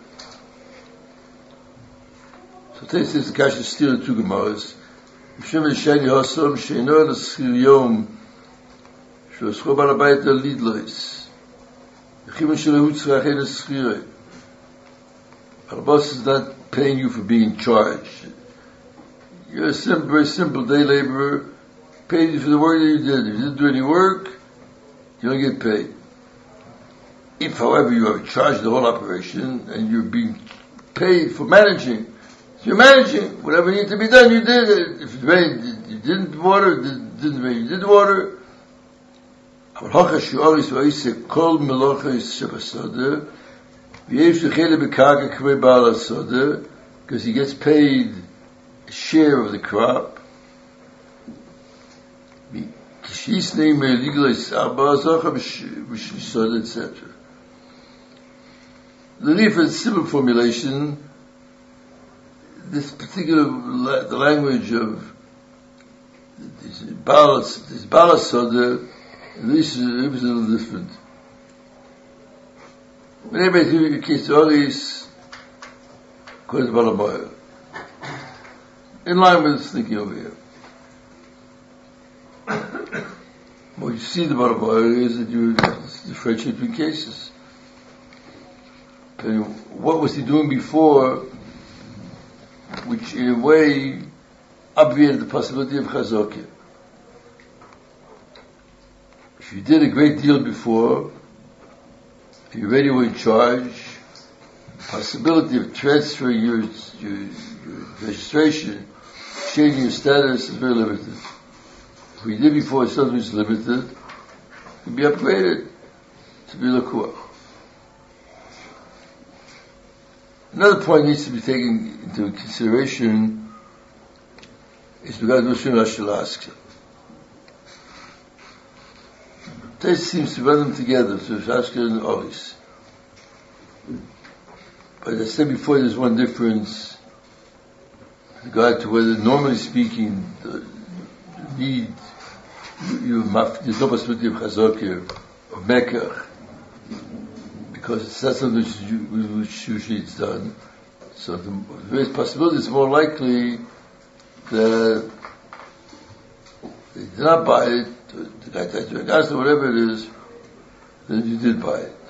So today says the Kasha steal the two Gemaras. Shem Shani Hosom Sheino L'Schir Yom Shoscho Bal Habayit Lidlois Chimon Shelo Tzrachei L'Schirei. Our boss is not paying you for being in charge. You're a simple, very simple day laborer, paid you for the work that you did. If you didn't do any work, you don't get paid. If, however, you are in charge of the whole operation and you're being paid for managing, you're managing. Whatever needed to be done, you did it. If it rained, you didn't water. If it didn't rain, you did water. Because he gets paid a share of the crop. et cetera. The Rif is simple formulation. This particular la- the language of this balance, this balance soda, this is a little different. Whenever I do the case of Oris, according to Balamoya, in line with this thinking over here. What you see the Balamoya is that you differentiate between cases. And what was he doing before, which in a way obviated the possibility of Chazokah? If you did a great deal before, you already were in charge, possibility of transferring your, your, your registration, changing your status is very limited. If we did before something was limited, you'd be upgraded to be Lakuach. Another point needs to be taken into consideration is regarding Rosh Hashanah. This seems to run them together, so Shashka and Oris. But as I said before, there's one difference with regard to whether, normally speaking, the need, you, there's no possibility of Chazokah, of Mekach, because it's not something which, which usually it's done. So the various possibilities, it's more likely that they did not buy it, the guy tried to ask or whatever it is, then you did buy it.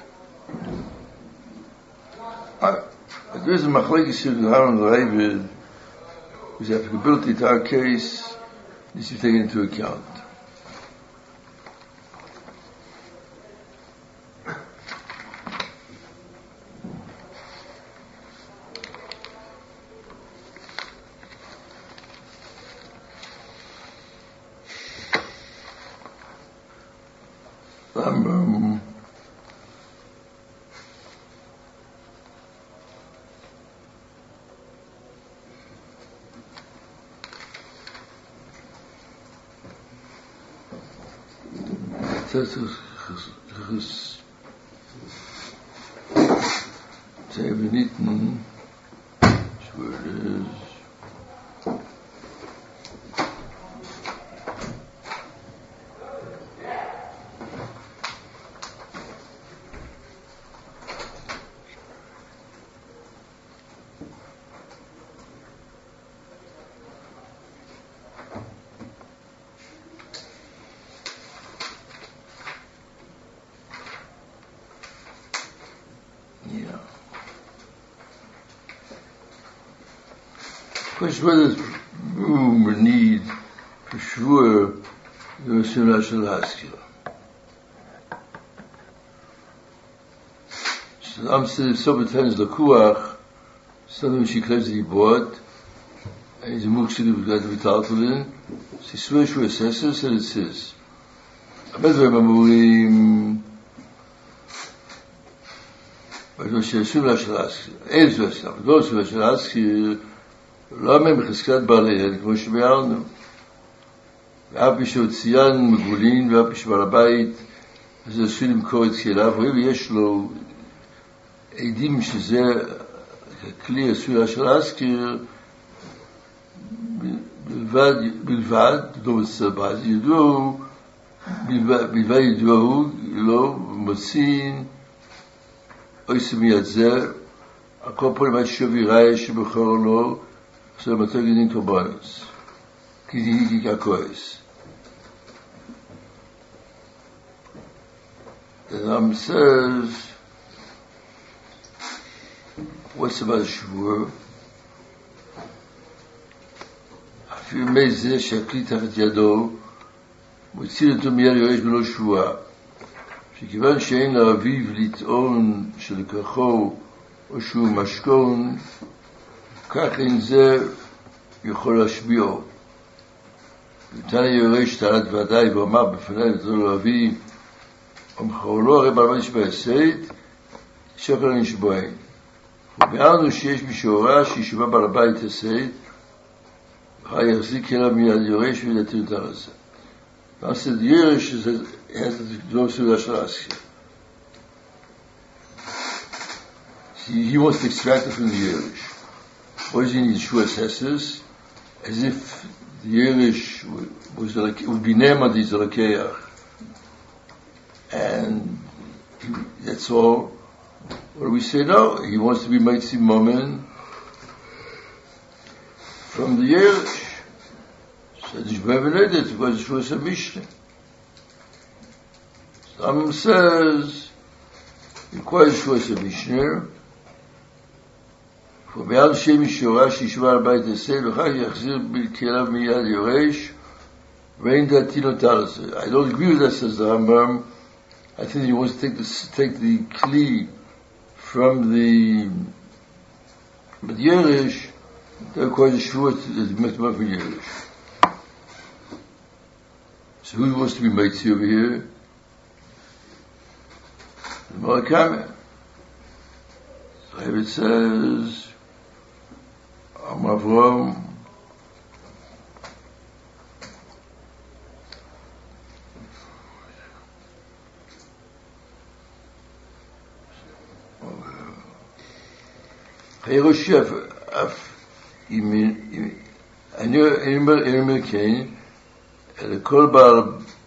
But there is a machlekes here with Haran Ravid, whose applicability to our case needs to be taken into account. Um, das ist zehn Minuten. Ich würde question whether there's room or need Shvur, the Surah Shalaskir. So I'm saying, so pretends the Kuach, something she claims that he bought, and he's a Muksik who's got to be Taltalin, she swears to assessors, and it says, Abedwe Mamurim, but no Surah Shalaskir, אין Surah Shalaskir, לא Surah Shalaskir, לא אומר בחזקת בעליהן, כמו שביארנו. ואף מי שהוציאן מגולין, ואף מי שבעל הבית, אז עשוי למכור את כליו, ויש לו עדים שזה הכלי עשוי להשכיר, בלבד, בלבד, לא בסבא, ידעו, בלבד ידעו, לא מוצאים, או יסמי את זה, הכל פה למה שווי ראי שבחור לו, so the Matagin into bonus. Kidiki Kakois. The Ram says, what's about Shvur? אפילו מי זה שהכלי תחת ידו, מוציא אותו מיד יורש בלא שבועה. שכיוון שאין לאביו לטעון שלקחו או שהוא משכון, כך אין זה יכול להשביעו. ותנא יורש טענת ודאי ואמר בפני נתנו לו אבי, ומחרו לו הרי בעל בית שבעשית, שכל הנשבועין. וביארנו שיש מי שהורה שישבע בעל הבית עשית, ואחר יחזיק אליו מיד יורש וידעתי אותה רזה. ועשה יורש שזה לא סוגה של העשייה. He wants to extract it from the Yerush. What does he need? Shua assesses, as if the Yerush was like, would be Ne'emad Yizrakeach. And he, that's all. What do we say? No, he wants to be Maitzi Momen from the Yerush. So the Shua Venedit, because Shua is a Mishnah. Some says, requires Shua is a Mishnah, ובעל שם ישורה שישבה על בית עשה, וכך יחזיר כליו מיד יורש, ואין דעתי נותר לזה. I don't agree with that, says the Rambam. I think he wants to take the, take the kli from the but Yerush, they're quite sure that he must have from Yerush. So who wants to be Maitzi over here? The Malakame. So it says, Avram, Yerush af im אני אומר כן, אלא כל בעל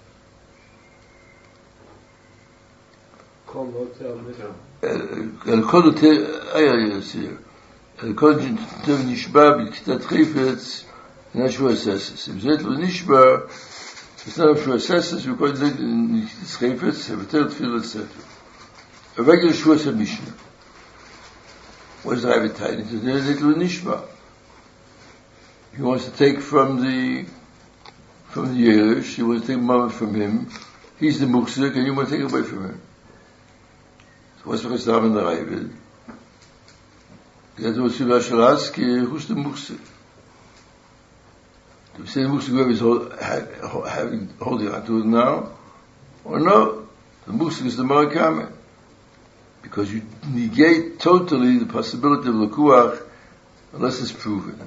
אלא כל יותר היה יסיר כל טוב נשבע בכתת חפץ אינה שהוא אססס אם זה לא נשבע בסנם שהוא אססס וכל זה נכתת חפץ ובתר תפיל לספר הרגל שהוא אסס משנה what is the appetite? It לא נשבע he wants to take from the from the Yerush, he wants to take moment from him he's the Muksik and you want to take away from him so what's the Chesam in the Ravid? That was Surah Shalaskir, who's the Muksik? Do we say the Muksik whoever is hold, having, holding on to it now? Or no? The Muksik is the Marakame. Because you negate totally the possibility of Lakuach unless it's proven.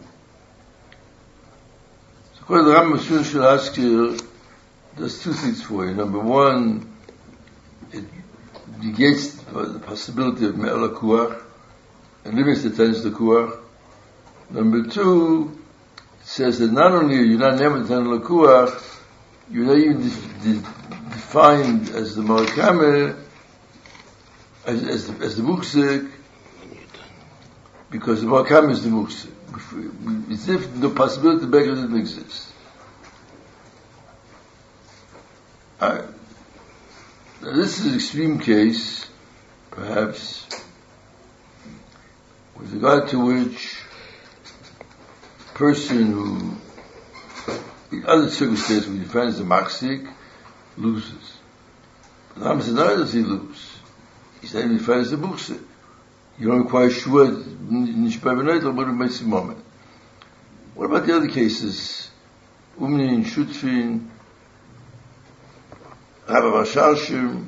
So according to the Rambam Surah Shalaskir does two things for you. Number one, it negates the possibility of Me'el Lakuach and limits the tense to Kuach. Number two, it says that not only are you not named the tense to Kuach, you're not even de- de- defined as the Marakame, as, as, the, as the Muksik, because the Marakame is the Muksik. It's if the possibility of Beggar doesn't exist. Alright. Now this is an extreme case, perhaps, with regard to which person who the other circumstance where you find as a machzik, loses. The Rambam says, not does he lose. He said, he finds as a buchse. You don't require shua, nishbar v'neitel, but it makes a moment. What about the other cases? Umnin, Shutfin, Rabbi Vasharshim,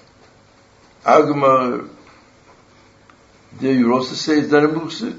Agmar, there you also say it's not a buchse?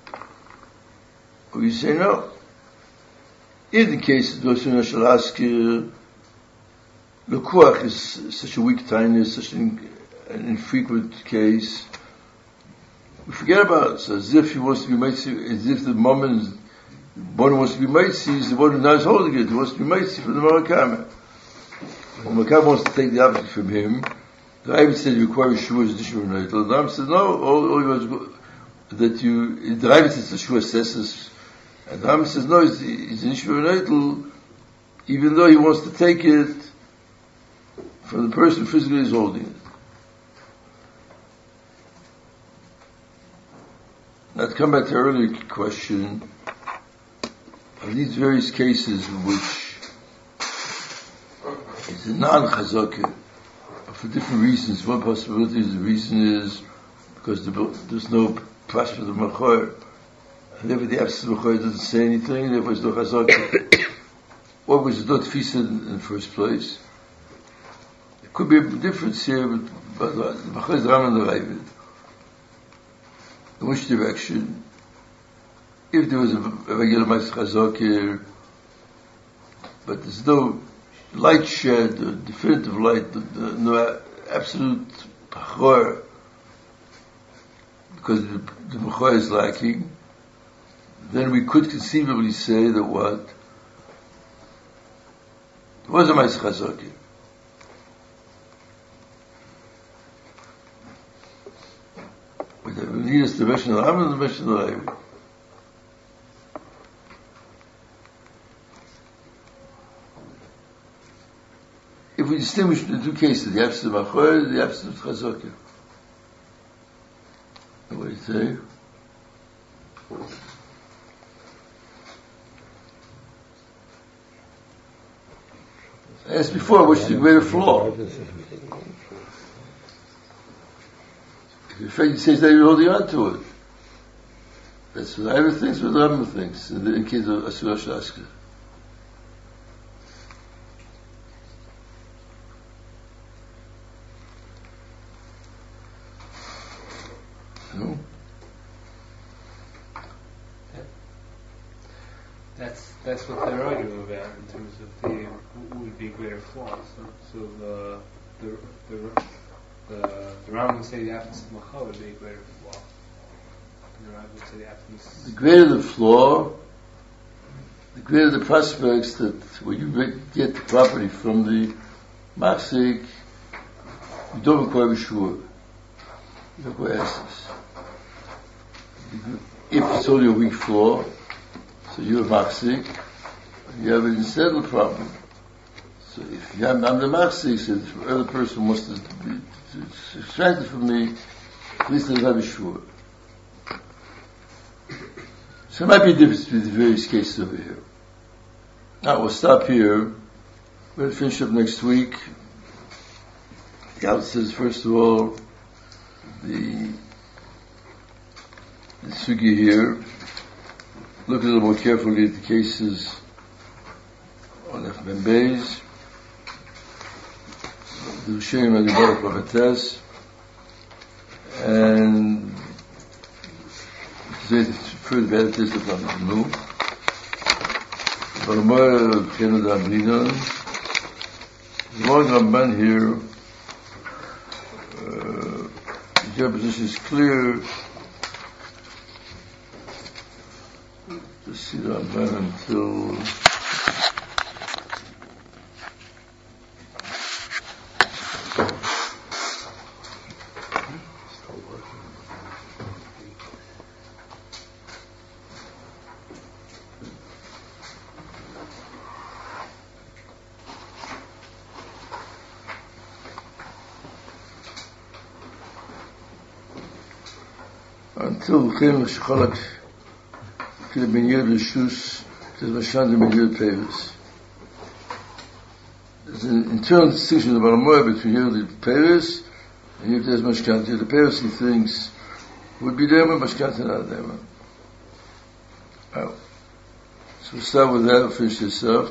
Or you say no. In the case of Dosun Shalaskir, the Kuach is such a weak tiny, such an, an infrequent case. We forget about it. So as if he wants to be Meitzi, as if the moment one wants to be Meitzi, is the one who knows holding it, he wants to be Meitzi for the Marakama. When Marakama wants to take the object from him, the Rebbe said you require Shua as Dishma V'neitel. The Rebbe said no, all, all you have to that you, the Rebbe says the Shua says, and the Rebbe says no, it's, it's Dishma V'neitel, even though he wants to take it from the person who physically is holding it. Now to come back to the earlier question, of these various cases in which it's a non-chazakah, for different reasons. One possibility is the reason is because there's no prospect of machor, and therefore the absence of machor doesn't say anything, therefore it's no chazakah. Or was it not tfisa in the first place? There could be a difference here, but, but the machor is Ram and the Ravid. In which direction? If there was a, a regular Ma'aseh Chazakah, but there's no light shed, or definitive light, the, the, no absolute pachor, because the, the pachor is lacking, then we could conceivably say that what? It was a Ma'aseh Chazakah. But we need us the Meshach of the Ram and the Meshach of the Ravid. If we distinguish the two cases, the absence of Machor and the absence of Chazakah. What do you say? I asked before, which is the greater flaw? In fact, he says that you're holding on to it. That's what Ira thinks, what the Rambam thinks, in the case of Asura Shaska. No? That's that's what they're arguing about in terms of the who would be greater flaw. So, so the the the the, the Rambam would say the absence of Machor would be a greater flaw. And the Rambam would say the absence. The greater the flaw, the greater the prospects that when you get the property from the machzik, you don't require B'shua. You don't require Esses. If it's only a weak flaw, so you're a machzik, you have an unsettled problem. So if you have, I'm the machzik, so if the other person wants to, be, to extract it from me, at least they'll have a shua. So there might be a difference between the various cases over here. Now we'll stop here. We'll finish up next week. The Alp says, first of all, the, the sugi here. Look a little more carefully at the cases on F M B's. The Rishonim and the Baruch Babates. And today the first bad test of Ramanu. Baramar of Canada Amrinon. The Lord Ramban here, uh, the position is clear. To see the Ramban until until Chem Shcholak to the Benyud Rishus to the Mashand the Benyud Pevis. there's an internal distinction of the Balamor between here the Paris and here there's Mashkanta. Here the Paris he thinks would be there, but Mashkanta not there. Right. So we'll start with that, finish this up.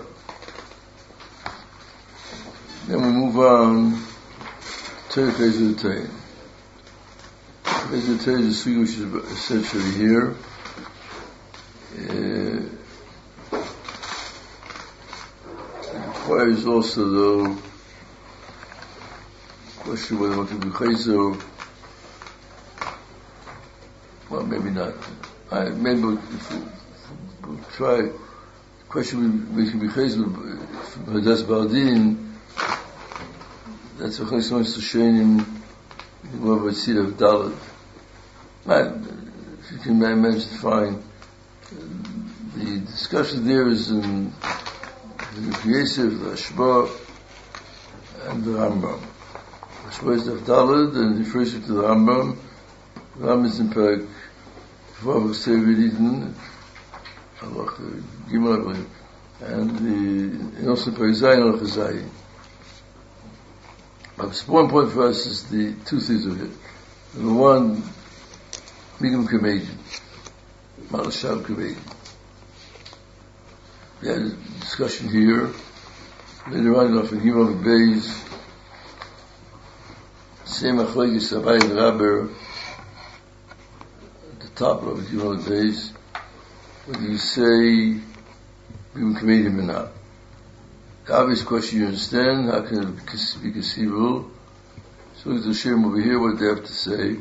Then we move on to the phase of the Tayin. The phase of the Tayin is a thing which is essentially here. Uh, requires also though question whether one can be chayzer. Well, maybe not. I maybe if we, if we'll try. Question we, we can be chayzer from Hadas Baldin. That's what Chayzer wants to show him. Whoever would see the Dalit. If you can manage to find the discussion there is in the Yosef, the Ashba, and the Rambam. Ashba is the Dalit, and he refers it to the Rambam. The Rambam is in Perek Vav Sevidin, Allah Gimel, I believe, and the and also Perek Zayin al Chazayin. But one point for us is the two things of it. Number one, Migam Kamejin, Malashab Kamejin. We had a discussion here. Later on, off in Gimel Beis, same Achlagis Abai and Rabber, at the top of Gimel Beis, whether you say Migam Kamejin or not. The obvious question you understand, how can it be conceivable? So we'll share over here what they have to say.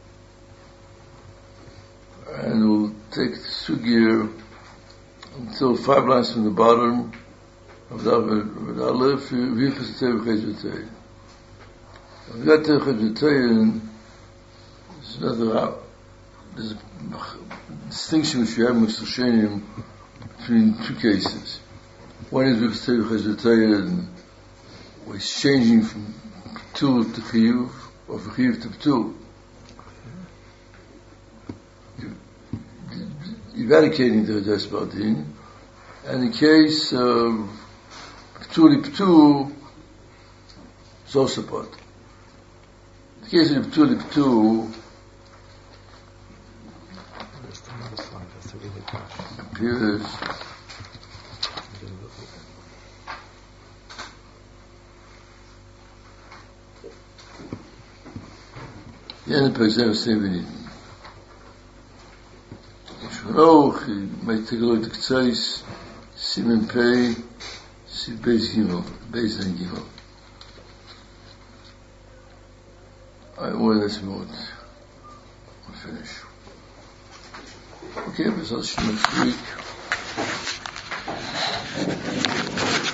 And we'll take the sugir until five lines from the bottom of the Aleph, we have to say Chayzutay. We've got to Chayzutay, and there's another, there's a distinction which we have in Mishtashenim between two cases. One is with Tzei Chayzutay, and we're changing from P'tul to Chiyuv, or from Chiyuv to P'tul. Eradicating the Hadas Baldin. And in the case of P'tul P'tul, it's also part. In the case of P'tul P'tul, appears the end of Perek Sevidin. Shulach, you might take a look at K'tzais, Simen Pei, Siv Beis Gimel, Beis and Gimel. Alright, well, let's move on. We'll finish. Okay, but I'll see you next week.